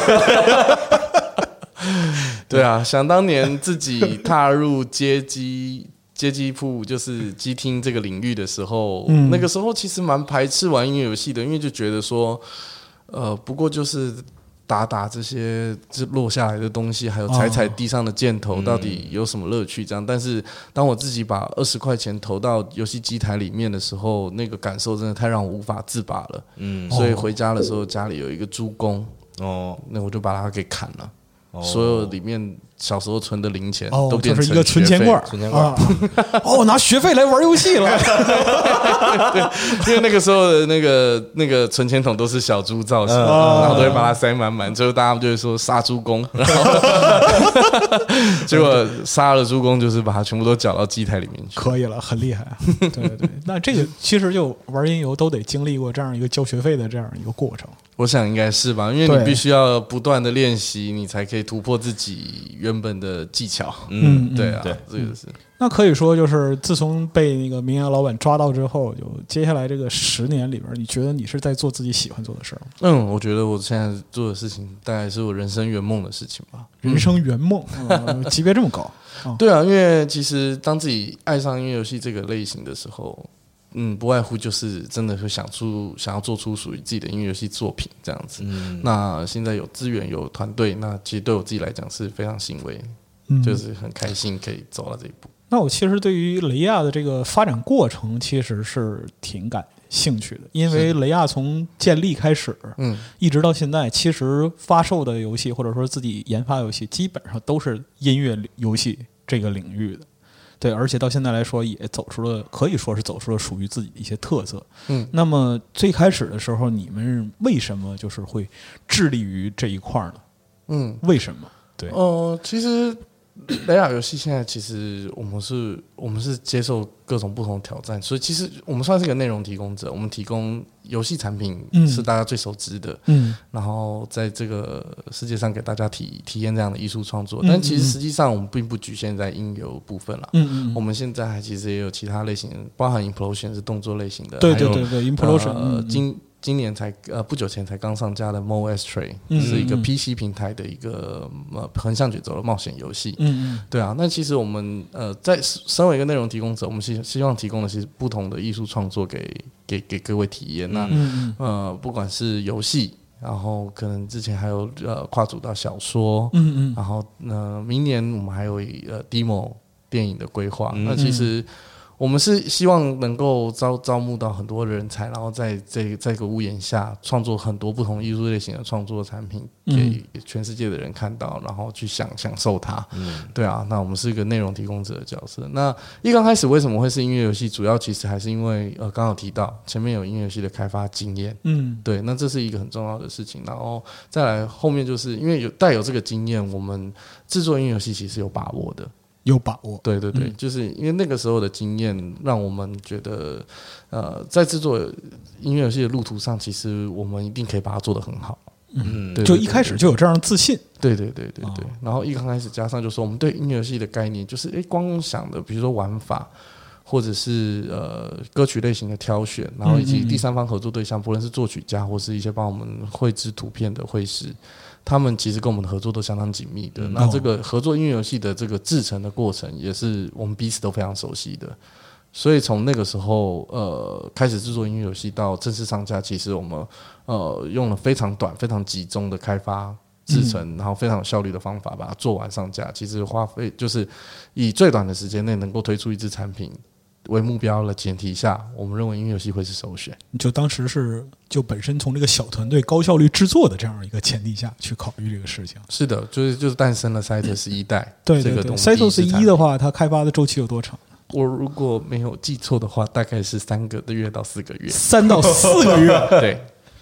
对啊，想当年自己踏入街机街机铺，就是机厅这个领域的时候，嗯、那个时候其实蛮排斥玩音乐游戏的，因为就觉得说，呃，不过就是打打这些落下来的东西，还有踩踩地上的箭头，到底有什么乐趣？这样，但是当我自己把二十块钱投到游戏机台里面的时候，那个感受真的太让我无法自拔了。嗯，所以回家的时候，家里有一个猪公，哦，那我就把它给砍了。哦、所有里面小时候存的零钱都变成、哦、 就是一个存钱罐， 存钱罐、啊、 哦，拿学费来玩游戏了。 对，因为那个时候的那个那个存钱筒都是小猪造型，嗯、然后都会把它塞满满，最后大家就会说杀猪公，然后结果杀了猪公就是把它全部都搅到机台里面去。 可以了，很厉害。对对对，那这个其实就玩音游都得经历过这样一个交学费的这样一个过程。 我想应该是吧，因为你必须要不断的练习，你才可以突破自己原本的技巧。嗯，对啊，对，这个是。 那可以说，就是自从被那个明阳老板抓到之后，就接下来这个十年里边，你觉得你是在做自己喜欢做的事儿吗？ 嗯，我觉得我现在做的事情，大概是我人生圆梦的事情吧。 人生圆梦，嗯、级别这么高？ 哦、对啊，因为其实当自己爱上音乐游戏这个类型的时候。嗯，不外乎就是真的会想出想要做出属于自己的音乐游戏作品这样子。嗯，那现在有资源有团队，那其实对我自己来讲是非常欣慰，嗯、就是很开心可以走到这一步。 那我其实对于雷亚的这个发展过程其实是挺感兴趣的，因为雷亚从建立开始，嗯，一直到现在，其实发售的游戏或者说自己研发游戏，基本上都是音乐游戏这个领域的。对，而且到现在来说，也走出了可以说是走出了属于自己的一些特色。嗯，那么最开始的时候，你们为什么就是会致力于这一块呢？嗯，为什么？对， 哦、呃，其实雷亚游戏现在其实我们是我们是接受各种不同的挑战，所以其实我们算是一个内容提供者，我们提供游戏产品是大家最熟知的，嗯，然后在这个世界上给大家体体验这样的艺术创作，但其实实际上我们并不局限在音游部分啦，嗯嗯，我们现在还其实也有其他类型，包含 Implosion 是动作类型的， 对对对对 ，Implosion， 呃，今今年才呃不久前才刚上架的 Mo Astray，嗯、是一个 P C 平台的一个呃横向卷轴的冒险游戏。嗯嗯，对啊，那其实我们呃在身为一个内容提供者，我们希希望提供的是不同的艺术创作给给给各位体验。那、嗯、呃不管是游戏，然后可能之前还有呃跨组到小说，嗯嗯，然后呃明年我们还有呃 demo 电影的规划。嗯、那其实。我们是希望能够招招募到很多人才，然后在这这个屋檐下创作很多不同艺术类型的创作产品，给全世界的人看到，然后去享享受它。嗯，对啊，那我们是一个内容提供者的角色。那一刚开始为什么会是音乐游戏？主要其实还是因为呃，刚刚有提到前面有音乐游戏的开发经验，嗯，对，那这是一个很重要的事情。然后再来后面就是因为有带有这个经验，我们制作音乐游戏其实有把握的。 有把握， 对对对，嗯、就是因为那个时候的经验，让我们觉得，呃，在制作音乐游戏的路途上，其实我们一定可以把它做得很好。 嗯，对对对对，就一开始就有这样的自信。 对对对对对。哦、然后一刚开始加上，就说我们对音乐游戏的概念，就是哎，光想的，比如说玩法，或者是呃歌曲类型的挑选，然后以及第三方合作对象，不论是作曲家或是一些帮我们绘制图片的绘师。他们其实跟我们的合作都相当紧密的，嗯、那这个合作音乐游戏的这个制成的过程，也是我们彼此都非常熟悉的。所以从那个时候，呃，开始制作音乐游戏到正式上架，其实我们呃用了非常短、非常集中的开发制成，嗯、然后非常有效率的方法把它做完上架。其实花费就是以最短的时间内能够推出一支产品为目标的前提下，我们认为音乐游戏会是首选。 就当时是就本身从这个小团队高效率制作的这样一个前提下去考虑这个事情。 是的，就是就是诞生了 Cytus 一代。 对对对 ，Cytus 一的话，它开发的周期有多长？ 我如果没有记错的话，大概是三个月到四个月。 三到四个月， 对。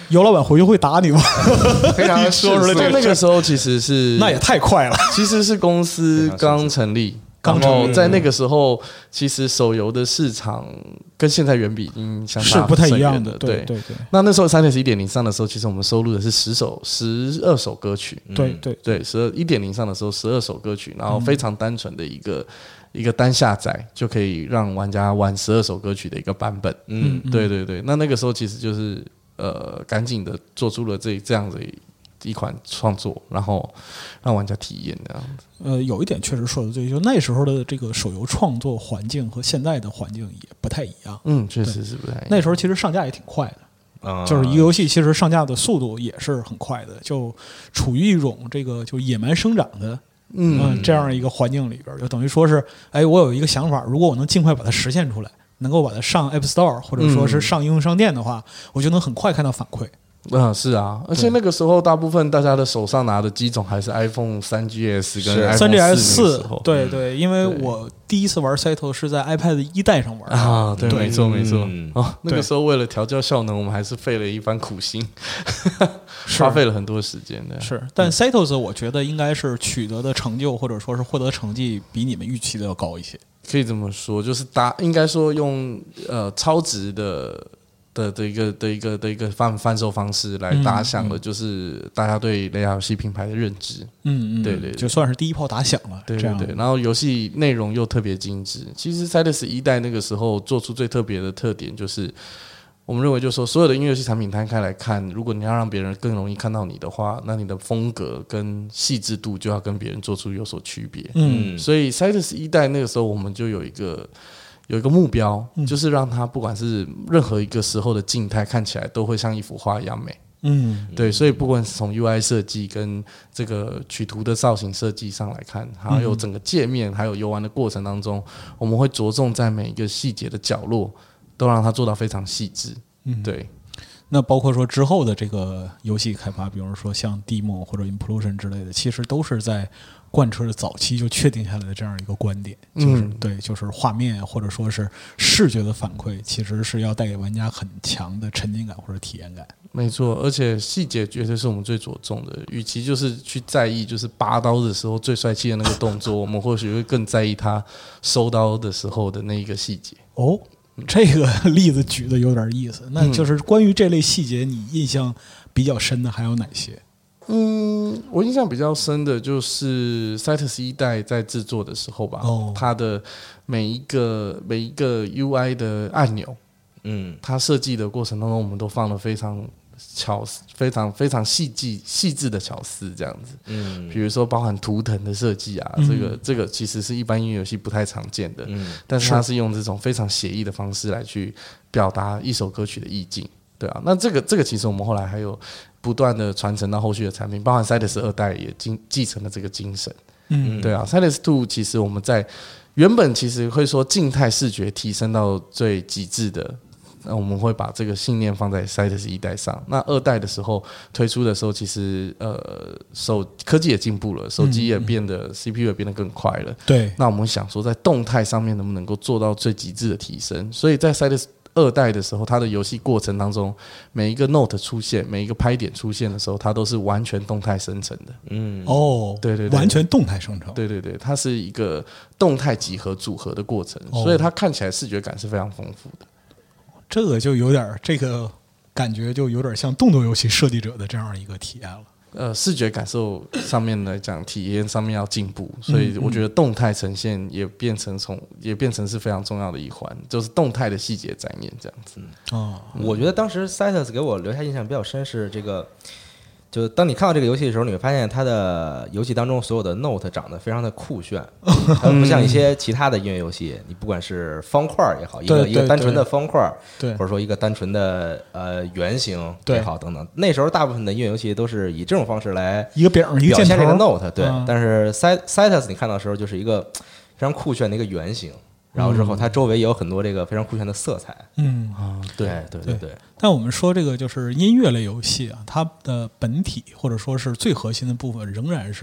尤老板回去会打你吗？ 非常的说出来这个在那个时候其实是那也太快了， 其实是公司刚成立。 刚成立然后在那个时候，其实手游的市场跟现在远比已经相差是不太一样的。 对对对。 那那时候 三 S 一点零上的时候，其实我们收录的是十首、十二首歌曲。 对对对，十二一点零上的时候，十二首歌曲，然后非常单纯的一个、嗯、一个单下载就可以让玩家玩十二首歌曲的一个版本。嗯，对对对。那那个时候其实就是呃，赶紧的做出了这这样子一款创作，然后让玩家体验这样子。 呃，有一点确实说的对，就那时候的这个手游创作环境和现在的环境也不太一样。 嗯，确实是不太一样。 那时候其实上架也挺快的， 啊、 就是一个游戏其实上架的速度也是很快的，就处于一种这个就野蛮生长的嗯、呃、这样一个环境里边，就等于说是，哎，我有一个想法，如果我能尽快把它实现出来，能够把它上 App Store 或者说是上应用商店的话，嗯、我就能很快看到反馈。 嗯，是啊，而且那个时候大部分大家的手上拿的机种还是 iPhone 三 G S 跟 iPhone 三 G S 四， 对对，因为我第一次玩 Cyto 是在 iPad 一代上玩啊，对，没错没错。 嗯、 哦，那个时候为了调教效能，我们还是费了一番苦心，花费了很多时间的。 是，但 Cytos 我觉得应该是取得的成就或者说是获得成绩比你们预期的要高一些。 可以这么说，就是搭应该说用呃超值的。的的一个的一个的一个贩贩售方式来打响了，就是大家对雷亚游戏品牌的认知。 嗯嗯， 对 对, 对， 就算是第一炮打响了。 对对对，然后游戏内容又特别精致。其实 Cytus 一代那个时候做出最特别的特点，就是我们认为，就是说所有的音乐游戏产品摊开来看，如果你要让别人更容易看到你的话，那你的风格跟细致度就要跟别人做出有所区别。嗯，所以 Cytus 一代那个时候我们就有一个。有一个目标，就是让它不管是任何一个时候的静态，看起来都会像一幅画一样美。嗯，对，所以不管是从 U I 设计跟这个取图的造型设计上来看，还有整个界面，还有游玩的过程当中，我们会着重在每一个细节的角落，都让它做到非常细致。嗯，对。 那包括说之后的这个游戏开发，比如说像 Demo 或者 Implosion 之类的，其实都是在贯彻着早期就确定下来的这样一个观点，就是、嗯、对，就是画面或者说是视觉的反馈，其实是要带给玩家很强的沉浸感或者体验感。 没错，而且细节绝对是我们最着重的。与其就是去在意就是拔刀的时候最帅气的那个动作，我们或许会更在意他收刀的时候的那一个细节。 哦。这个例子举的有点意思，那就是关于这类细节，你印象比较深的还有哪些？ 嗯，我印象比较深的就是 Cytus 一代在制作的时候吧，哦、它的每一个每一个 U I 的按钮，嗯，它设计的过程当中，我们都放了非常巧非常非常细细细致的巧思，这样子，嗯，比如说包含图腾的设计啊，嗯、这个这个其实是一般音乐游戏不太常见的，嗯，但是它是用这种非常写意的方式来去表达一首歌曲的意境，对啊，那这个这个其实我们后来还有不断的传承到后续的产品，包含 Cytus 二代也继承了这个精神，嗯，对啊 ，Cytus 二其实我们在原本其实会说静态视觉提升到最极致的。那我们会把这个信念放在 Cytus 一代上。那二代的时候推出的时候，其实呃手科技也进步了，手机也变得、嗯、C P U 也变得更快了。 对。 那我们想说，在动态上面能不能够做到最极致的提升？所以在 Cytus 二代的时候，它的游戏过程当中，每一个 note 出现，每一个拍点出现的时候，它都是完全动态生成的。 嗯，哦， 对对对， 完全动态生成。 对对对，它是一个动态几何组合的过程，哦、所以它看起来视觉感是非常丰富的。 这个就有点这个感觉，就有点像动作游戏设计者的这样一个体验了。 呃，视觉感受上面来讲，体验上面要进步，所以我觉得动态呈现也变成从也变成是非常重要的一环，就是动态的细节展演这样子。 哦，我觉得当时 Cytus 给我留下印象比较深是这个。就当你看到这个游戏的时候，你会发现它的游戏当中所有的 note 长得非常的酷炫，它不像一些其他的音乐游戏，你不管是方块也好，一个一个单纯的方块， 对， 或者说一个单纯的呃圆形也好等等。那时候大部分的音乐游戏都是以这种方式来一个饼一个表现这个 note， 对。 嗯、 但是 Cytus 你看到的时候就是一个非常酷炫的一个圆形。然后之后，它周围也有很多这个非常酷炫的色彩。 嗯啊， 对对对对。 但我们说这个就是音乐类游戏啊，它的本体或者说是最核心的部分仍然是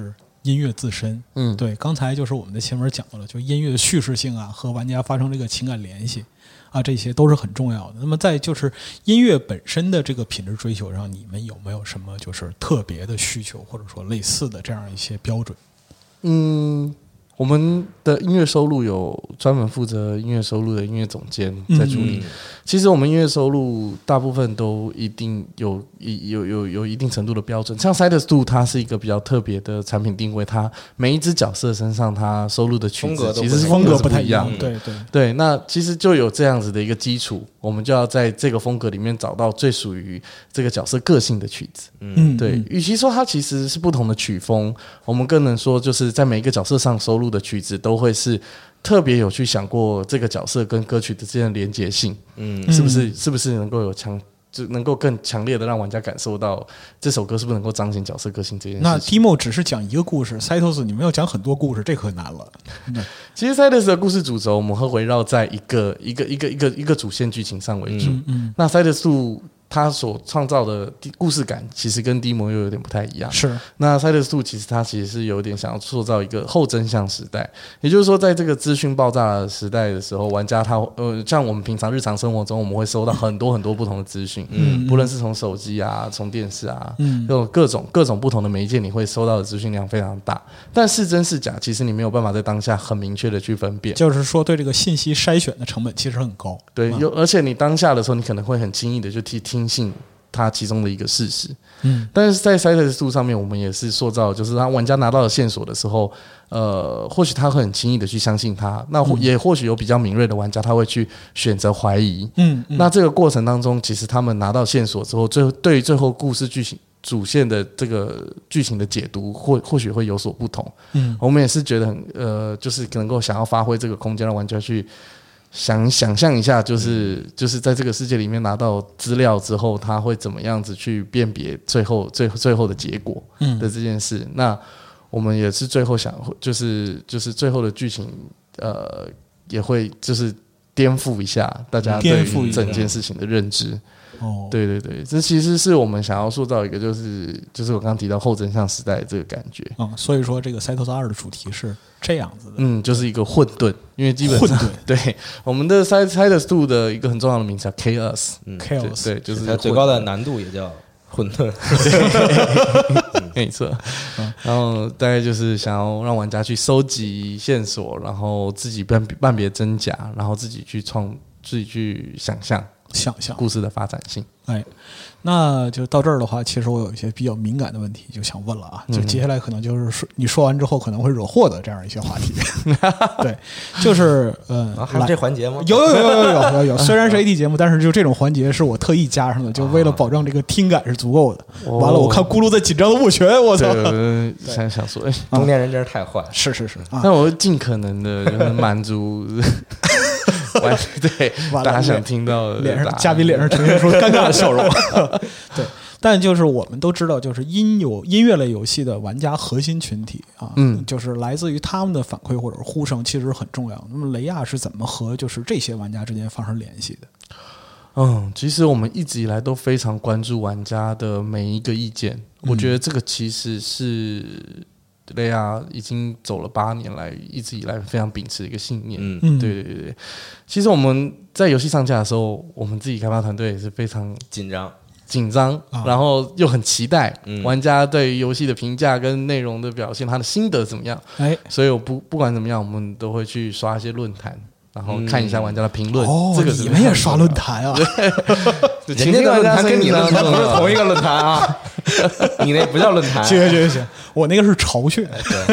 音乐自身。 嗯， 对，刚才就是我们的前面讲到了，就音乐的叙事性啊，和玩家发生这个情感联系啊，这些都是很重要的。那么在就是音乐本身的这个品质追求上，你们有没有什么就是特别的需求，或者说类似的这样一些标准？ 嗯，我们的音乐收入有专门负责音乐收入的音乐总监在处理。嗯、其实我们音乐收入大部分都一定有有有有一定程度的标准。像 Sidus 二它是一个比较特别的产品定位，它每一只角色身上它收录的曲子其实是风格不太一样。 对对对，那其实就有这样子的一个基础，我们就要在这个风格里面找到最属于这个角色个性的曲子。嗯，对，与其说它其实是不同的曲风，我们更能说就是在每一个角色上收录的曲子都会是特别有去想过这个角色跟歌曲的之间的连结性，嗯，是不是是不是能够有强，就能够更强烈的让玩家感受到这首歌是不是能够彰显角色个性这件事情。 那 Demo 只是讲一个故事 Cytos 你们要讲很多故事，这可难了。 其实 Cytos 的故事主轴我们会围绕在一个一个一个一个一个主线剧情上为主，嗯嗯，那 Cytos 二他所创造的故事感其实跟 Demo 又有点不太一样。 是， 那 Sidus 二其实它其实是有点想要塑造一个后真相时代，也就是说，在这个资讯爆炸的时代的时候，玩家他呃，像我们平常日常生活中，我们会收到很多很多不同的资讯，嗯，不论是从手机啊，从电视啊，嗯，有各种各种不同的媒介，你会收到的资讯量非常大，但是真是假，其实你没有办法在当下很明确的去分辨， 就是说，对这个信息筛选的成本其实很高。 对，有，而且你当下的时候，你可能会很轻易的就听听信它其中的一个事实，嗯，但是在 Sidus 二上面，我们也是塑造，就是当玩家拿到了线索的时候，呃，或许他会很轻易的去相信他，那也或许有比较敏锐的玩家，他会去选择怀疑，嗯，嗯，那这个过程当中，其实他们拿到线索之后，最后对于最后故事剧情主线的这个剧情的解读，或或许会有所不同，嗯，我们也是觉得很呃，就是能够想要发挥这个空间，让玩家去想想象一下，就是就是在这个世界里面拿到资料之后，他会怎么样子去辨别最后最最后的结果的这件事。嗯、那我们也是最后想，就是就是最后的剧情，呃，也会就是颠覆一下大家对于整件事情的认知。哦，对对对，这其实是我们想要塑造一个，就是就是我刚刚提到后真相时代的这个感觉。 嗯，所以说这个 Cytos 二的主题是这样子的， 嗯，就是一个混沌，因为基本上混沌， 对我们的 Cytos 二的一个很重要的名词叫 Chaos， 嗯 Chaos， 对，就是它最高的难度也叫混沌， 没错。然后大概就是想要让玩家去收集线索，然后自己辨辨别真假，然后自己去创，自己去想象。 想象故事的发展性。 哎，那就到这儿的话，其实我有一些比较敏感的问题就想问了啊，就接下来可能就是说你说完之后可能会惹祸的这样一些话题。对，就是呃、 啊，还有这环节吗？ 有有有有有有有，虽然是 A D 节目，但是就这种环节是我特意加上的，就为了保证这个听感是足够的。哦、完了，我看咕噜在紧张的握拳，我操！ 想想说，哎， 中年人真是太坏。 是是是， 但我会尽可能的就是满足。对，大家想听到的脸上嘉宾脸上呈现出尴尬的笑容。对，但就是我们都知道，就是音有音乐类游戏的玩家核心群体啊，嗯，就是来自于他们的反馈或者呼声，其实很重要。那么雷亚是怎么和就是这些玩家之间发生联系的？ 嗯，其实我们一直以来都非常关注玩家的每一个意见，嗯、我觉得这个其实是。雷亚已经走了八年来，一直以来非常秉持的一个信念。嗯，对对对对。其实我们在游戏上架的时候，我们自己开发团队也是非常紧张、 紧张，啊、然后又很期待玩家对于游戏的评价跟内容的表现，他的心得怎么样。哎，所以我不不管怎么样，我们都会去刷一些论坛。然后看一下玩家的评论， 哦， 这个你们也刷论坛啊？ 对， 人家的论坛跟你论坛不是同一个论坛啊，你那不叫论坛。 行行行，我那个是巢穴，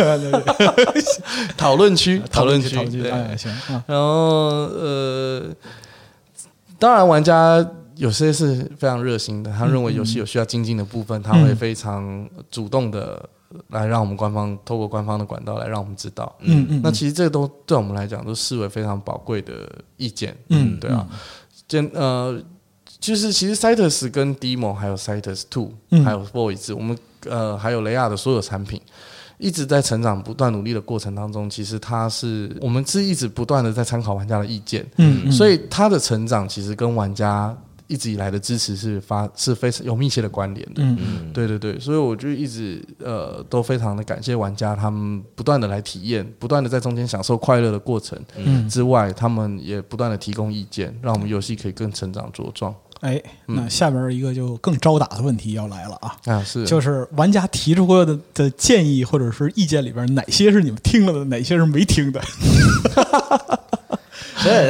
讨论区，讨论区， 哎，行。 然后呃，当然玩家有些是非常热心的，他认为游戏有需要精进的部分，他会非常主动的。来让我们官方透过官方的管道来让我们知道，嗯嗯，那其实这都对我们来讲都视为非常宝贵的意见，嗯，对啊，嗯、呃，就是其实 Cytus 跟 Demo 还有 Cytus 二、嗯、还有 Void， 我们呃还有雷亚的所有产品，一直在成长、不断努力的过程当中，其实它是我们是一直不断的在参考玩家的意见，嗯，嗯所以它的成长其实跟玩家。一一直以来的支持是发是非常有密切的关联的。 嗯， 对对对，所以我就一直呃都非常的感谢玩家，他们不断的来体验，不断的在中间享受快乐的过程。嗯，之外，他们也不断的提供意见，让我们游戏可以更成长茁壮。 哎，那下边一个就更招打的问题要来了啊！ 啊，是， 就是玩家提出过的的建议或者是意见里边，哪些是你们听了的，哪些是没听的？ 对，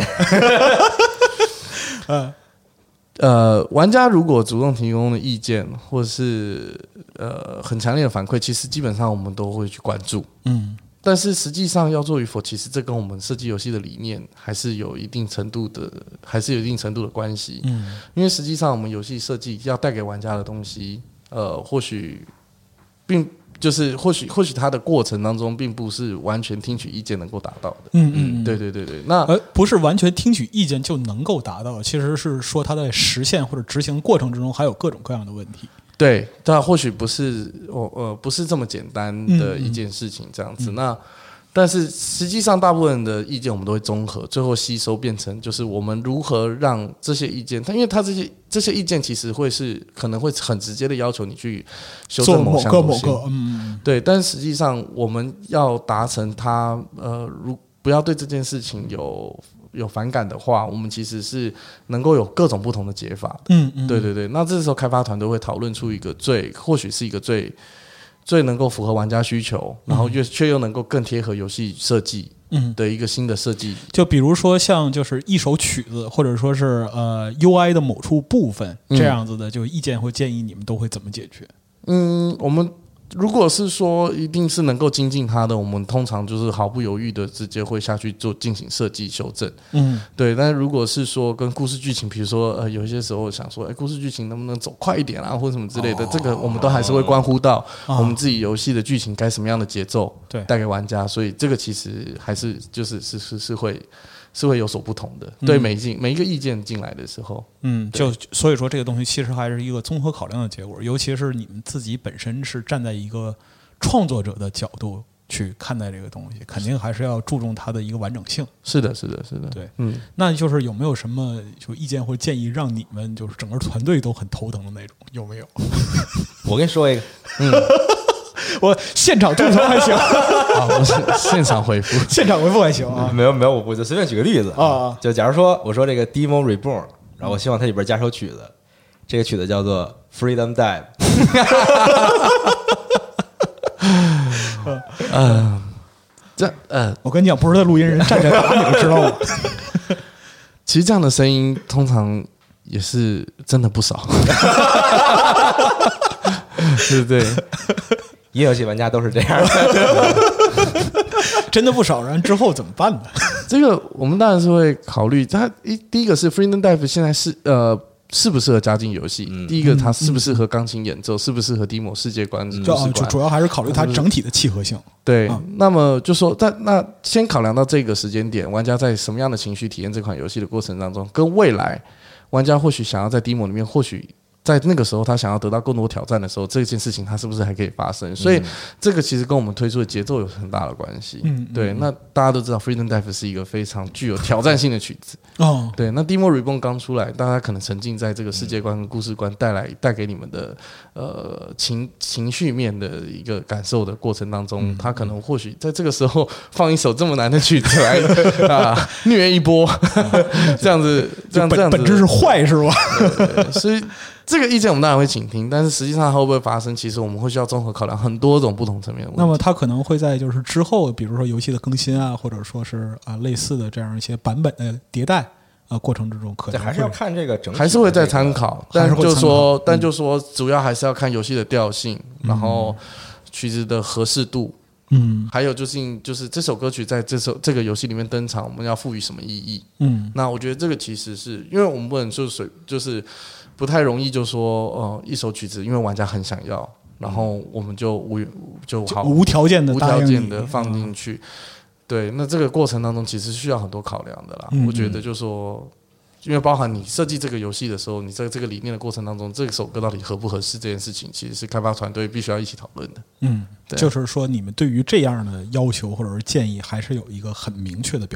嗯。 呃，玩家如果主动提供的意见，或是呃很强烈的反馈，其实基本上我们都会去关注。嗯，但是实际上要做与否，其实这跟我们设计游戏的理念还是有一定程度的，还是有一定程度的关系。嗯，因为实际上我们游戏设计要带给玩家的东西，呃，或许并就是或许或许它的过程当中，并不是完全听取意见能够达到的。 嗯嗯, 嗯， 对对对对，那呃不是完全听取意见就能够达到，其实是说它在实现或者执行过程之中还有各种各样的问题。 对，但或许不是哦呃不是这么简单的一件事情这样子。嗯嗯那但是实际上，大部分的意见我们都会综合，最后吸收变成就是我们如何让这些意见，它因为它这些这些意见其实会是可能会很直接的要求你去修正某项东西， 某个某个嗯， 对。但实际上我们要达成它呃，如不要对这件事情有有反感的话，我们其实是能够有各种不同的解法的。 嗯嗯， 对对对。那这时候开发团队会讨论出一个最或许是一个最。最能够符合玩家需求，然后又却又能够更贴合游戏设计的一个新的设计、嗯。 就比如说像就是一首曲子，或者说是呃 U I 的某处部分这样子的，就意见或建议，你们都会怎么解决？ 嗯，我们如果是说一定是能够精进它的，我们通常就是毫不犹豫的直接会下去做进行设计修正。嗯，对。但如果是说跟故事剧情，比如说呃有一些时候想说，哎，故事剧情能不能走快一点啊，或者什么之类的，哦、这个我们都还是会关乎到我们自己游戏的剧情该什么样的节奏，对，带给玩家。所以这个其实还是就是是是是会。是会有所不同的，对每一每一个意见进来的时候， 嗯，就所以说这个东西其实还是一个综合考量的结果，尤其是你们自己本身是站在一个创作者的角度去看待这个东西，肯定还是要注重它的一个完整性。 是的，是的，是的， 对，嗯，那就是有没有什么就意见或建议让你们就是整个团队都很头疼的那种？有没有？ 我跟你说一个，嗯。 我现场吐槽还行啊，我是现场回复， 现场回复还行啊。 没有没有，我就随便举个例子啊，就假如说我说这个 Demo Reborn， 然后我希望它里边加首曲子，这个曲子叫做 Freedom Dive。 嗯，这呃， 我跟你讲，不是在录音人站着打，你们知道吗？ 其实这样的声音通常也是真的不少。对不对？ 音乐游戏玩家都是这样的， 真的不少人。之后怎么办呢？ 这个我们当然是会考虑。它一第一个是 Freedom Dive 现在是呃适不适合加进游戏？嗯、第一个它适不适合钢琴演奏？适不适合 Demo 世界观？ 主要主要还是考虑它整体的契合性。 对，嗯、那么就说在那先考量到这个时间点，玩家在什么样的情绪体验这款游戏的过程当中，跟未来玩家或许想要在 Demo 里面或许。在那个时候，他想要得到更多挑战的时候，这件事情他是不是还可以发生？所以这个其实跟我们推出的节奏有很大的关系。嗯，对。那大家都知道 ，Freedom Dive 是一个非常具有挑战性的曲子。哦，对。那 Demo Reborn 刚出来，大家可能沉浸在这个世界观跟故事观带来带给你们的呃情情绪面的一个感受的过程当中，嗯、他可能或许在这个时候放一首这么难的曲子来啊虐一波，这样子，这样这样子， 本质是坏是吧？ 对对对，所以。这个意见我们当然会倾听，但是实际上它会不会发生，其实我们会需要综合考量很多种不同层面的问题。 那么它可能会在就是之后，比如说游戏的更新啊，或者说是啊类似的这样一些版本的迭代啊过程之中，可能还是要看这个整体， 还是会再参考，但就说，但就说主要还是要看游戏的调性，嗯、然后曲子的合适度。嗯，还有就是就是这首歌曲在这首这个游戏里面登场，我们要赋予什么意义？嗯，那我觉得这个其实是因为我们不能就是就是不太容易就说呃一首曲子，因为玩家很想要，然后我们就无就好无条件的无条件的放进去。嗯、对，那这个过程当中其实需要很多考量的啦。嗯、我觉得就说。因为包含你设计这个游戏的时候，你在这个理念的过程当中，这首歌到底合不合适这件事情，其实是开发团队必须要一起讨论的。 嗯，就是说你们对于这样的要求或者是建议，还是有一个很明确的标准。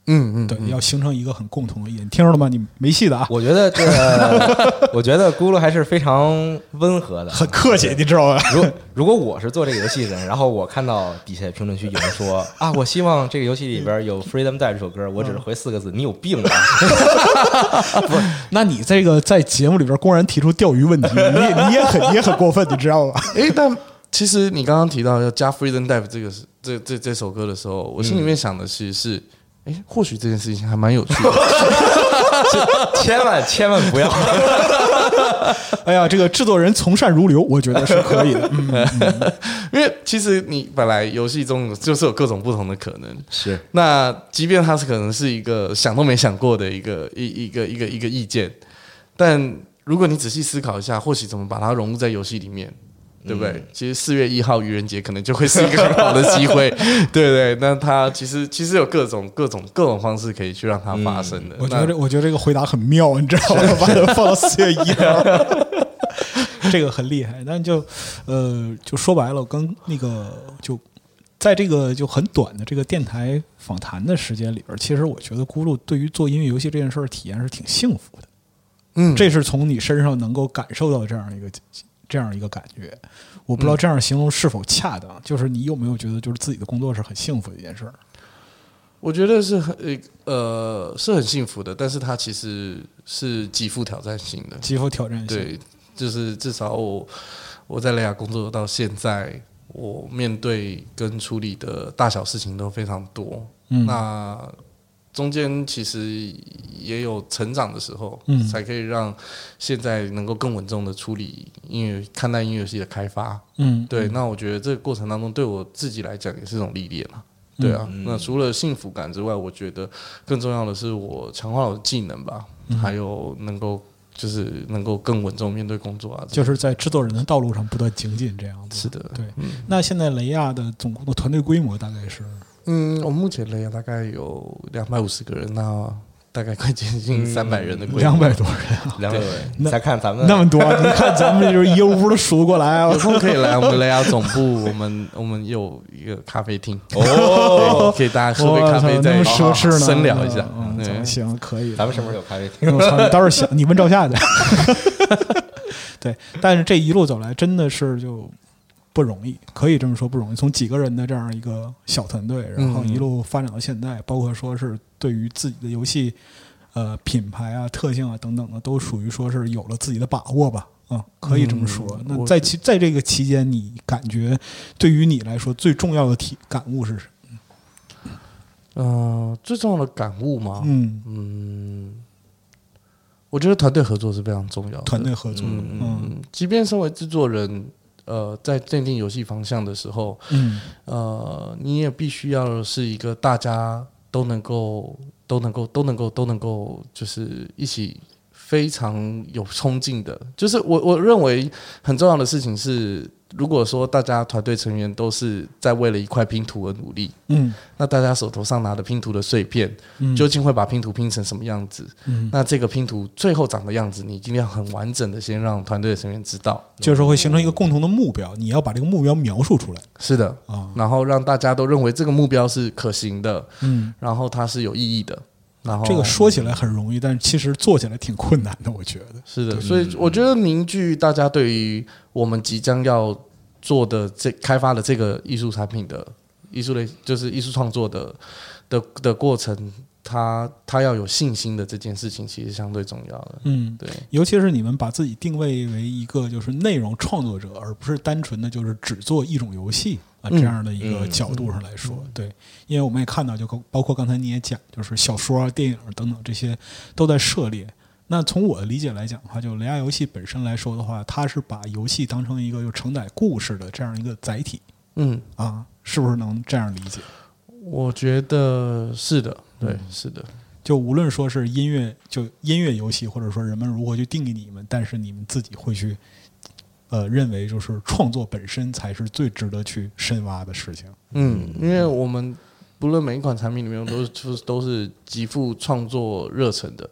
嗯嗯， 对，要形成一个很共同的意见。听着了吗？你没戏的啊！ 我觉得这个，我觉得咕噜还是非常温和的， 很客气，你知道吧？ 如如果我是做这个游戏的人，然后我看到底下评论区有人说啊，我希望这个游戏里边有《Freedom Dive》这首歌，我只是回四个字：你有病啊！ 不是，那你这个在节目里边公然提出钓鱼问题，你也你也很你也很过分，你知道吧？ 哎，但其实你刚刚提到要加《Freedom Dive》这个这这这首歌的时候，我心里面想的其实是。哎，或许这件事情还蛮有趣的， 千万千万不要！ 哎呀，这个制作人从善如流，我觉得是可以的。嗯嗯、 因为其实你本来游戏中就是有各种不同的可能， 是那即便它是可能是一个想都没想过的一个一一个一个一个意见，但如果你仔细思考一下，或许怎么把它融入在游戏里面。对不对？嗯、其实四月一号愚人节可能就会是一个很好的机会，对不对？那它其实其实有各种各种各种方式可以去让它发生的。 嗯、我觉得我觉得这个回答很妙，你知道吗？把它放到四月一号，这个很厉害。但就呃，就说白了，跟那个就在这个就很短的这个电台访谈的时间里边，其实我觉得咕噜对于做音乐游戏这件事儿体验是挺幸福的。嗯，这是从你身上能够感受到这样一个。这样一个感觉，我不知道这样形容是否恰当。嗯、就是你有没有觉得，就是自己的工作是很幸福的一件事儿？ 我觉得是很呃是很幸福的，但是它其实是极富挑战性的， 极富挑战性。 对，就是至少我我在雷亚工作到现在，我面对跟处理的大小事情都非常多。嗯，那中间其实也有成长的时候，嗯，才可以让现在能够更稳重的处理音乐、看待音乐游戏的开发，嗯，对。那我觉得这个过程当中，对我自己来讲也是一种历练啊，对啊。嗯、那除了幸福感之外，我觉得更重要的是我强化我的技能吧，嗯、还有能够就是能够更稳重面对工作啊， 就是在制作人的道路上不断精进这样子。 是的， 对。嗯、那现在雷亚的总共的团队规模大概是？ 嗯，我们目前雷亚大概有两百五十个人，那大概快接近三百人的规模， 两百多人啊， 两百多人。再看咱们那么多，你看咱们就是一个屋都数不过来啊。 有空可以来我们雷亚总部，我们我们有一个咖啡厅哦，可以大家喝杯咖啡，再奢侈呢， 深聊一下。 嗯，行，可以。 咱们什么时候有咖啡厅？ 我操，你倒是想，你问赵夏去。对，但是这一路走来，真的是就。不容易，可以这么说不容易。从几个人的这样一个小团队，然后一路发展到现在，嗯、包括说是对于自己的游戏，呃，品牌啊、特性啊等等的，都属于说是有了自己的把握吧。啊、嗯，可以这么说。嗯、那在其在这个期间，你感觉对于你来说最重要的体感悟是什么？ 嗯、呃，最重要的感悟吗？嗯嗯，我觉得团队合作是非常重要的。 团队合作， 嗯嗯，即便身为制作人。呃，在奠定游戏方向的时候，嗯，呃，你也必须要是一个大家都能够、都能够、都能够、都能够，就是一起非常有冲劲的。就是我我认为很重要的事情是，如果说大家团队成员都是在为了一块拼图而努力，嗯，那大家手头上拿的拼图的碎片，嗯、究竟会把拼图拼成什么样子？嗯，那这个拼图最后长的样子，你一定要很完整的先让团队的成员知道， 就是会形成一个共同的目标，你要把这个目标描述出来。 是的啊，然后让大家都认为这个目标是可行的，嗯，然后它是有意义的。然后这个说起来很容易，但其实做起来挺困难的，我觉得。 是的，所以我觉得凝聚大家对于我们即将要做的这开发的这个艺术产品的艺术类，就是艺术创作的的的过程，他他要有信心的这件事情，其实相对重要的。嗯，对， 尤其是你们把自己定位为一个就是内容创作者，而不是单纯的就是只做一种游戏。啊，这样的一个角度上来说，嗯嗯、对，因为我们也看到，就包括刚才你也讲，就是小说啊、电影等等这些都在涉猎。那从我的理解来讲的话，就雷亚游戏本身来说的话，它是把游戏当成一个就承载故事的这样一个载体。嗯，啊，是不是能这样理解？ 我觉得是的，对，嗯、是的。 就无论说是音乐，就音乐游戏，或者说人们如何去定义你们，但是你们自己会去。呃，认为就是创作本身才是最值得去深挖的事情。 嗯，因为我们不论每一款产品里面都是都是极富创作热忱的。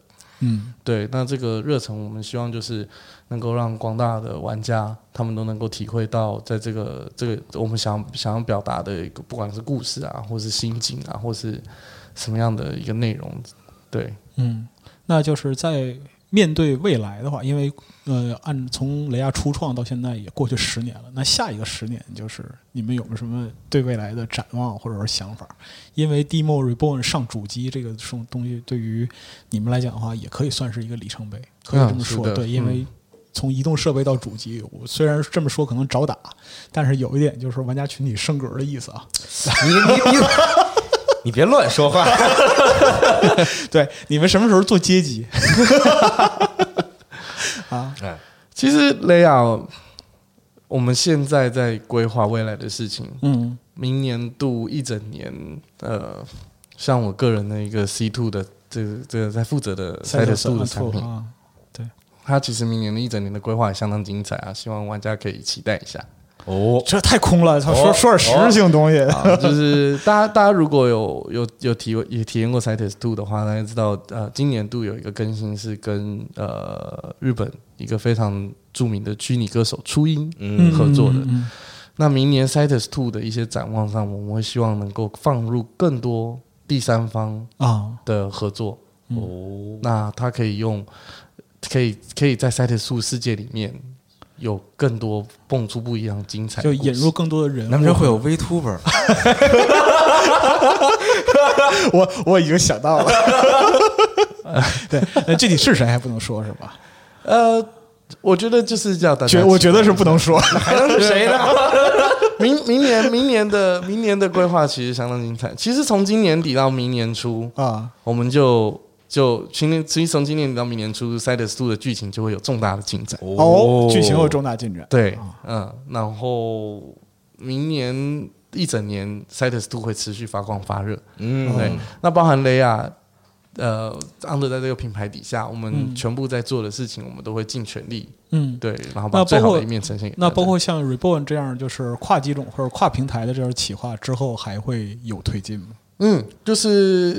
嗯， 对，那这个热忱，我们希望就是能够让广大的玩家他们都能够体会到，在这个这个我们想想要表达的一个，不管是故事啊，或是心境啊，或是什么样的一个内容，对， 嗯，那就是在面对未来的话，因为呃，按从雷亚初创到现在也过去十年了，那下一个十年就是你们有没有什么对未来的展望或者是想法？因为 Deemo Reborn 上主机这个东西对于你们来讲的话，也可以算是一个里程碑，可以这么说。 嗯、 对，因为从移动设备到主机，我虽然这么说可能找打，但是有一点就是玩家群体升格的意思啊。 你你你。你别乱说话。 对，你们什么时候做街机？啊， 其实雷亚，我们现在在规划未来的事情。嗯，明年度一整年，呃，像我个人的一个 C 二 的这个这个在负责的 Cytus 二的产品， 啊，对， 它其实明年的一整年的规划也相当精彩啊，希望玩家可以期待一下。 哦，这太空了！他说、哦、说点实质性东西。 哦、就是大家大家如果有有有体也体验过 Cytus 二的话，大家知道呃，今年度有一个更新是跟呃日本一个非常著名的虚拟歌手初音合作的。嗯嗯嗯、那明年 Cytus 二的一些展望上，我们会希望能够放入更多第三方的合作。哦、嗯，那它可以用可以可以在 Cytus 二世界里面。有更多蹦出不一样精彩的， 就引入更多的人物， 难不成会有 VTuber？ 我我已经想到了，对，那具体是谁还不能说，是吧？ 呃，我觉得就是叫大家， 我觉得是不能说， 还能是谁呢？ 明明年明年的明年的规划其实相当精彩。其实从今年底到明年初啊，我们就。就今年，其实从今年到明年初 ，Cytus 二的剧情就会有重大的进展。 哦，剧情有重大进展。 对，嗯，然后明年一整年 ，Cytus 二会持续发光发热。嗯，对。那包含雷亚，呃，under 在这个品牌底下，我们全部在做的事情，我们都会尽全力。嗯，对。然后把最好的一面呈现给大家。 那包括像 Reborn 这样，就是跨机种或者跨平台的这样企划之后，还会有推进吗？ 嗯，就是。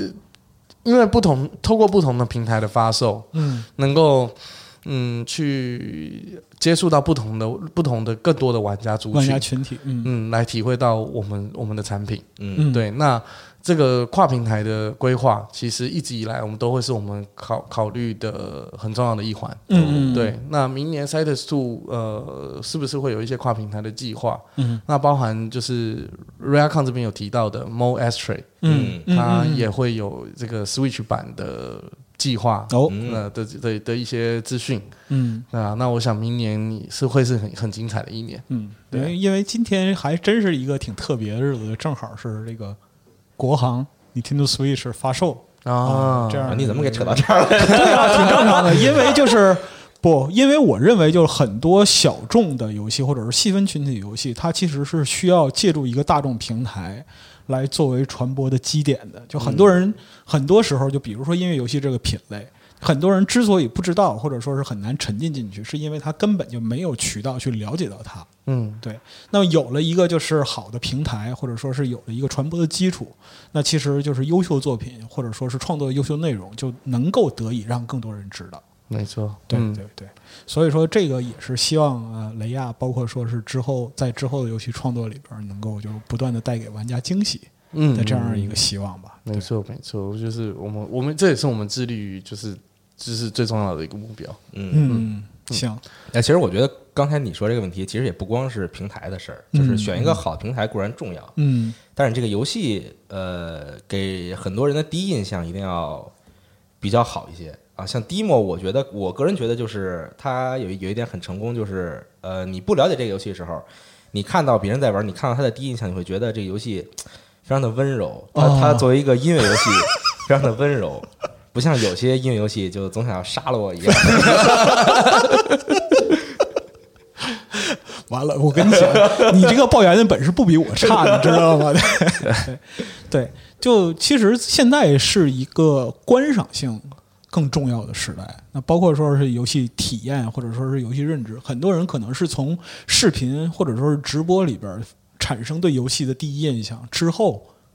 因为不同，透过不同的平台的发售，嗯，能够嗯去接触到不同的、不同的更多的玩家族群、 玩家群体，嗯嗯，来体会到我们我们的产品，嗯，对。那这个跨平台的规划，其实一直以来我们都会是我们考考虑的很重要的一环，嗯，对。那明年 Cytus 二呃，是不是会有一些跨平台的计划？嗯，那包含就是 Raycon 这边有提到的 Mo Astray， 嗯，它也会有这个 Switch 版的计划哦，呃的的的一些资讯，嗯，啊，那我想明年是会是很很精彩的一年， 嗯，对，因为今天还真是一个挺特别的日子，正好是这个。国行 Nintendo Switch 发售啊、哦，这样你怎么给扯到这儿了？ 对啊，挺正常的。因为就是不，因为我认为就是很多小众的游戏或者是细分群体的游戏，它其实是需要借助一个大众平台来作为传播的基点的。就很多人、嗯、很多时候，就比如说音乐游戏这个品类，很多人之所以不知道或者说是很难沉浸进去，是因为他根本就没有渠道去了解到它。嗯，对。那么有了一个就是好的平台，或者说是有了一个传播的基础，那其实就是优秀作品或者说是创作的优秀内容就能够得以让更多人知道。 没错， 对对对。所以说这个也是希望呃雷亚包括说是之后在之后的游戏创作里边能够就不断的带给玩家惊喜的这样一个希望吧。 嗯、没错没错，就是我们我们这也是我们致力于就是这是最重要的一个目标。 嗯嗯，行。 哎，其实我觉得刚才你说这个问题，其实也不光是平台的事儿，就是选一个好平台固然重要，嗯，但是这个游戏呃给很多人的第一印象一定要比较好一些啊。像 Deemo， 我觉得我个人觉得就是它有有一点很成功，就是呃你不了解这个游戏的时候，你看到别人在玩，你看到它的第一印象，你会觉得这个游戏非常的温柔，它它作为一个音乐游戏非常的温柔。不像有些音乐游戏就总想要杀了我一样。 完了，我跟你讲，你这个抱怨的本事不比我差，你知道吗？对，对，就其实现在是一个观赏性更重要的时代。那包括说是游戏体验，或者说是游戏认知，很多人可能是从视频或者说是直播里边产生对游戏的第一印象之后。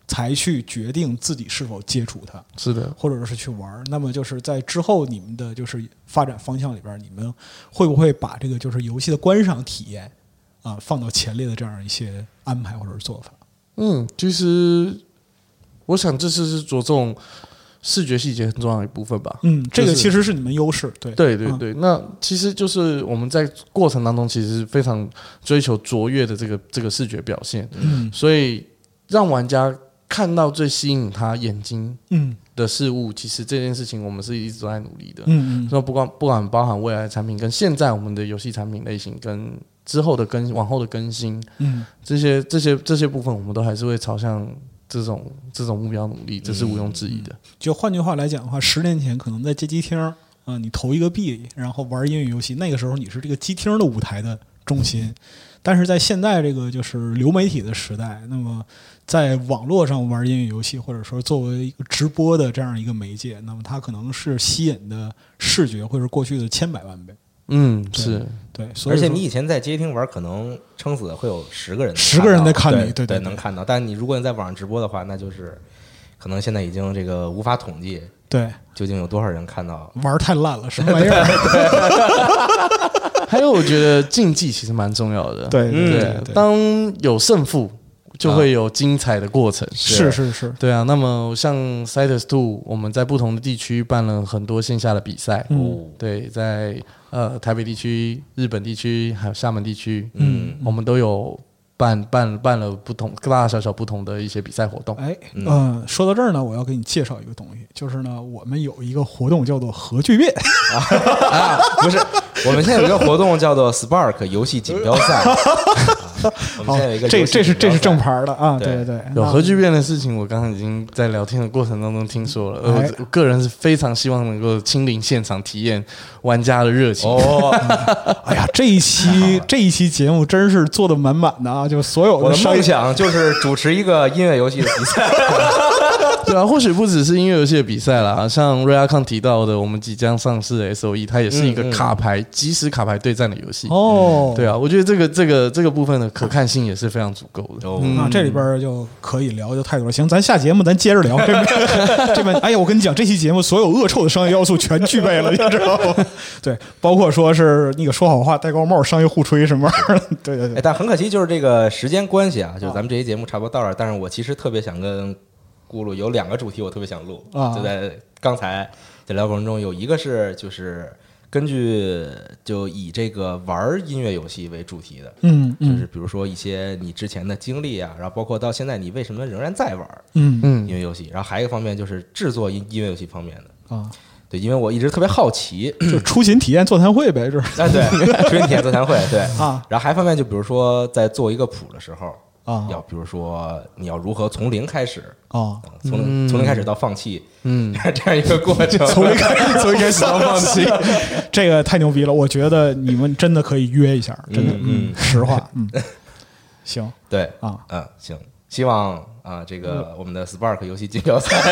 才去决定自己是否接触它， 是的， 或者是去玩。那么就是在之后你们的就是发展方向里边，你们会不会把这个就是游戏的观赏体验啊放到前列的这样一些安排或者是做法？ 嗯，其实我想这次是着重视觉细节很重要的一部分吧。 嗯，这个就是其实是你们优势，对对对对。 嗯、 那其实就是我们在过程当中其实非常追求卓越的这个这个视觉表现， 嗯， 所以让玩家看到最吸引他眼睛嗯的事物，其实这件事情我们是一直都在努力的。 嗯嗯， 那不管不管包含未来的产品，跟现在我们的游戏产品类型，跟之后的更往后的更新， 嗯， 这些这些这些部分，我们都还是会朝向这种这种目标努力，这是毋庸置疑的。 就换句话来讲的话，十年前可能在街机厅啊、呃，你投一个币，然后玩音乐游戏，那个时候你是这个机厅的舞台的中心。但是在现在这个就是流媒体的时代，那么在网络上玩音乐游戏，或者说作为一个直播的这样一个媒介，那么它可能是吸引的视觉会是过去的千百万倍。 嗯，是对，所以而且你以前在街厅玩，可能撑死会有十个人， 十个人在看你， 对对对， 能看到。但你如果你在网上直播的话，那就是可能现在已经这个无法统计， 对， 究竟有多少人看到？ 玩太烂了，什么玩意儿？ 还有，我觉得竞技其实蛮重要的。 对对对对，当有胜负，就会有精彩的过程。 是是是， 对啊。那么像 Cytus 二，我们在不同的地区办了很多线下的比赛。 嗯， 对，在呃台北地区、日本地区还有厦门地区， 嗯， 我们都有办办办了不同大大小小不同的一些比赛活动。 哎，嗯、呃，说到这儿呢，我要给你介绍一个东西，就是呢，我们有一个活动叫做核聚变啊，不是，我们现在有一个活动叫做 Spark 游戏锦标赛。啊、我们现在有一个这这是这是正牌的啊， 对对对， 有核聚变的事情，我刚刚已经在聊天的过程当中听说了。 哎、 我个人是非常希望能够亲临现场体验玩家的热情。 哦， 哎呀，这一期这一期节目真是做的满满的啊！就所有的我的梦想就是主持一个音乐游戏的比赛。 对啊，或许不只是音乐游戏的比赛啦，像 Raycon 提到的，我们即将上市的 S O E， 它也是一个卡牌、嗯嗯、即时卡牌对战的游戏。 哦， 对啊，我觉得这个这个这个部分的可看性也是非常足够的。 哦、嗯，那这里边就可以聊就太多了。行，咱下节目咱接着聊。这边这边，哎呀，我跟你讲，这期节目所有恶臭的商业要素全具备了，你知道吗？对，包括说是那个说好话、戴高帽、商业互吹什么玩意儿。对对对。 哎，但很可惜，就是这个时间关系啊，就是咱们这期节目差不多到这儿。但是我其实特别想跟咕噜有两个主题，我特别想录啊，就在刚才在聊过程中，有一个是就是根据就以这个玩音乐游戏为主题的， 嗯，嗯就是比如说一些你之前的经历啊，然后包括到现在你为什么仍然在玩嗯嗯音乐游戏，然后还有一个方面就是制作音音乐游戏方面的啊。 对，因为我一直特别好奇， 就出勤体验座谈会呗，就是啊，对，出勤体验座谈会，对啊。 然后还方面就比如说在做一个谱的时候啊， 要比如说你要如何从零开始啊， 从零、嗯、从零开始到放弃， 嗯， 这样一个过程， 从零开始从零开始到放弃，这个太牛逼了！我觉得你们真的可以约一下，真的，嗯，嗯实话，嗯，行， 对啊， 嗯，行，希望啊，这个我们的 Spark 游戏锦标赛。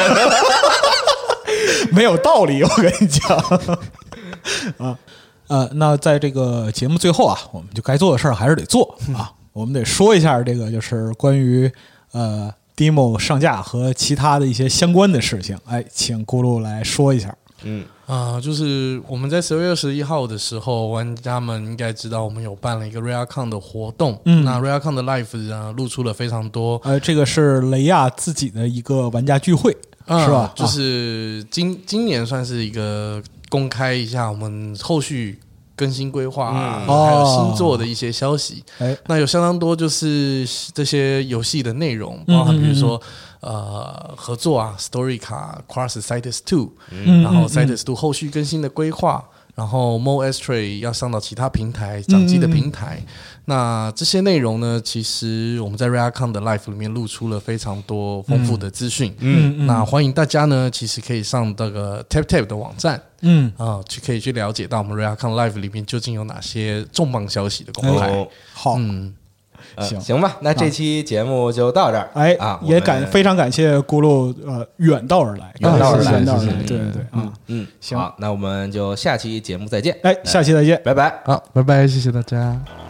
没有道理，我跟你讲啊，呃，那在这个节目最后啊，我们就该做的事儿还是得做啊，我们得说一下这个就是关于呃 demo 上架和其他的一些相关的事情。哎，请咕噜来说一下。 嗯啊、呃，就是我们在十月二十一号的时候，玩家们应该知道我们有办了一个 Raycon 的活动。嗯，那 Raycon 的 Live 呢，露出了非常多。 呃，这个是雷亚自己的一个玩家聚会。 嗯、 是吧？ 就是今今年算是一个公开一下我们后续更新规划、啊嗯、 还有新作的一些消息。 哎、哦， 那有相当多就是这些游戏的内容，包含比如说、嗯、呃合作啊 ，Story 卡 Cross Cytus 二、嗯，然后 Cytus 二后续更新的规划。然后 Mo Astray 要上到其他平台掌机的平台、嗯，那这些内容呢，其实我们在 Raycon 的 Live 里面露出了非常多丰富的资讯。 嗯嗯， 那欢迎大家呢，其实可以上这个 TapTap 的网站，嗯啊，去可以去了解到我们 Raycon Live 里面究竟有哪些重磅消息的公开。 哦、好， 嗯。 呃、行行吧，那这期节目就到这儿。 哎啊， 也感非常感谢咕噜呃远道而来， 远道而来， 远道而来， 对对对， 嗯嗯， 行， 好，那我们就下期节目再见。 哎，下期再见， 拜拜。 好，拜拜，谢谢大家。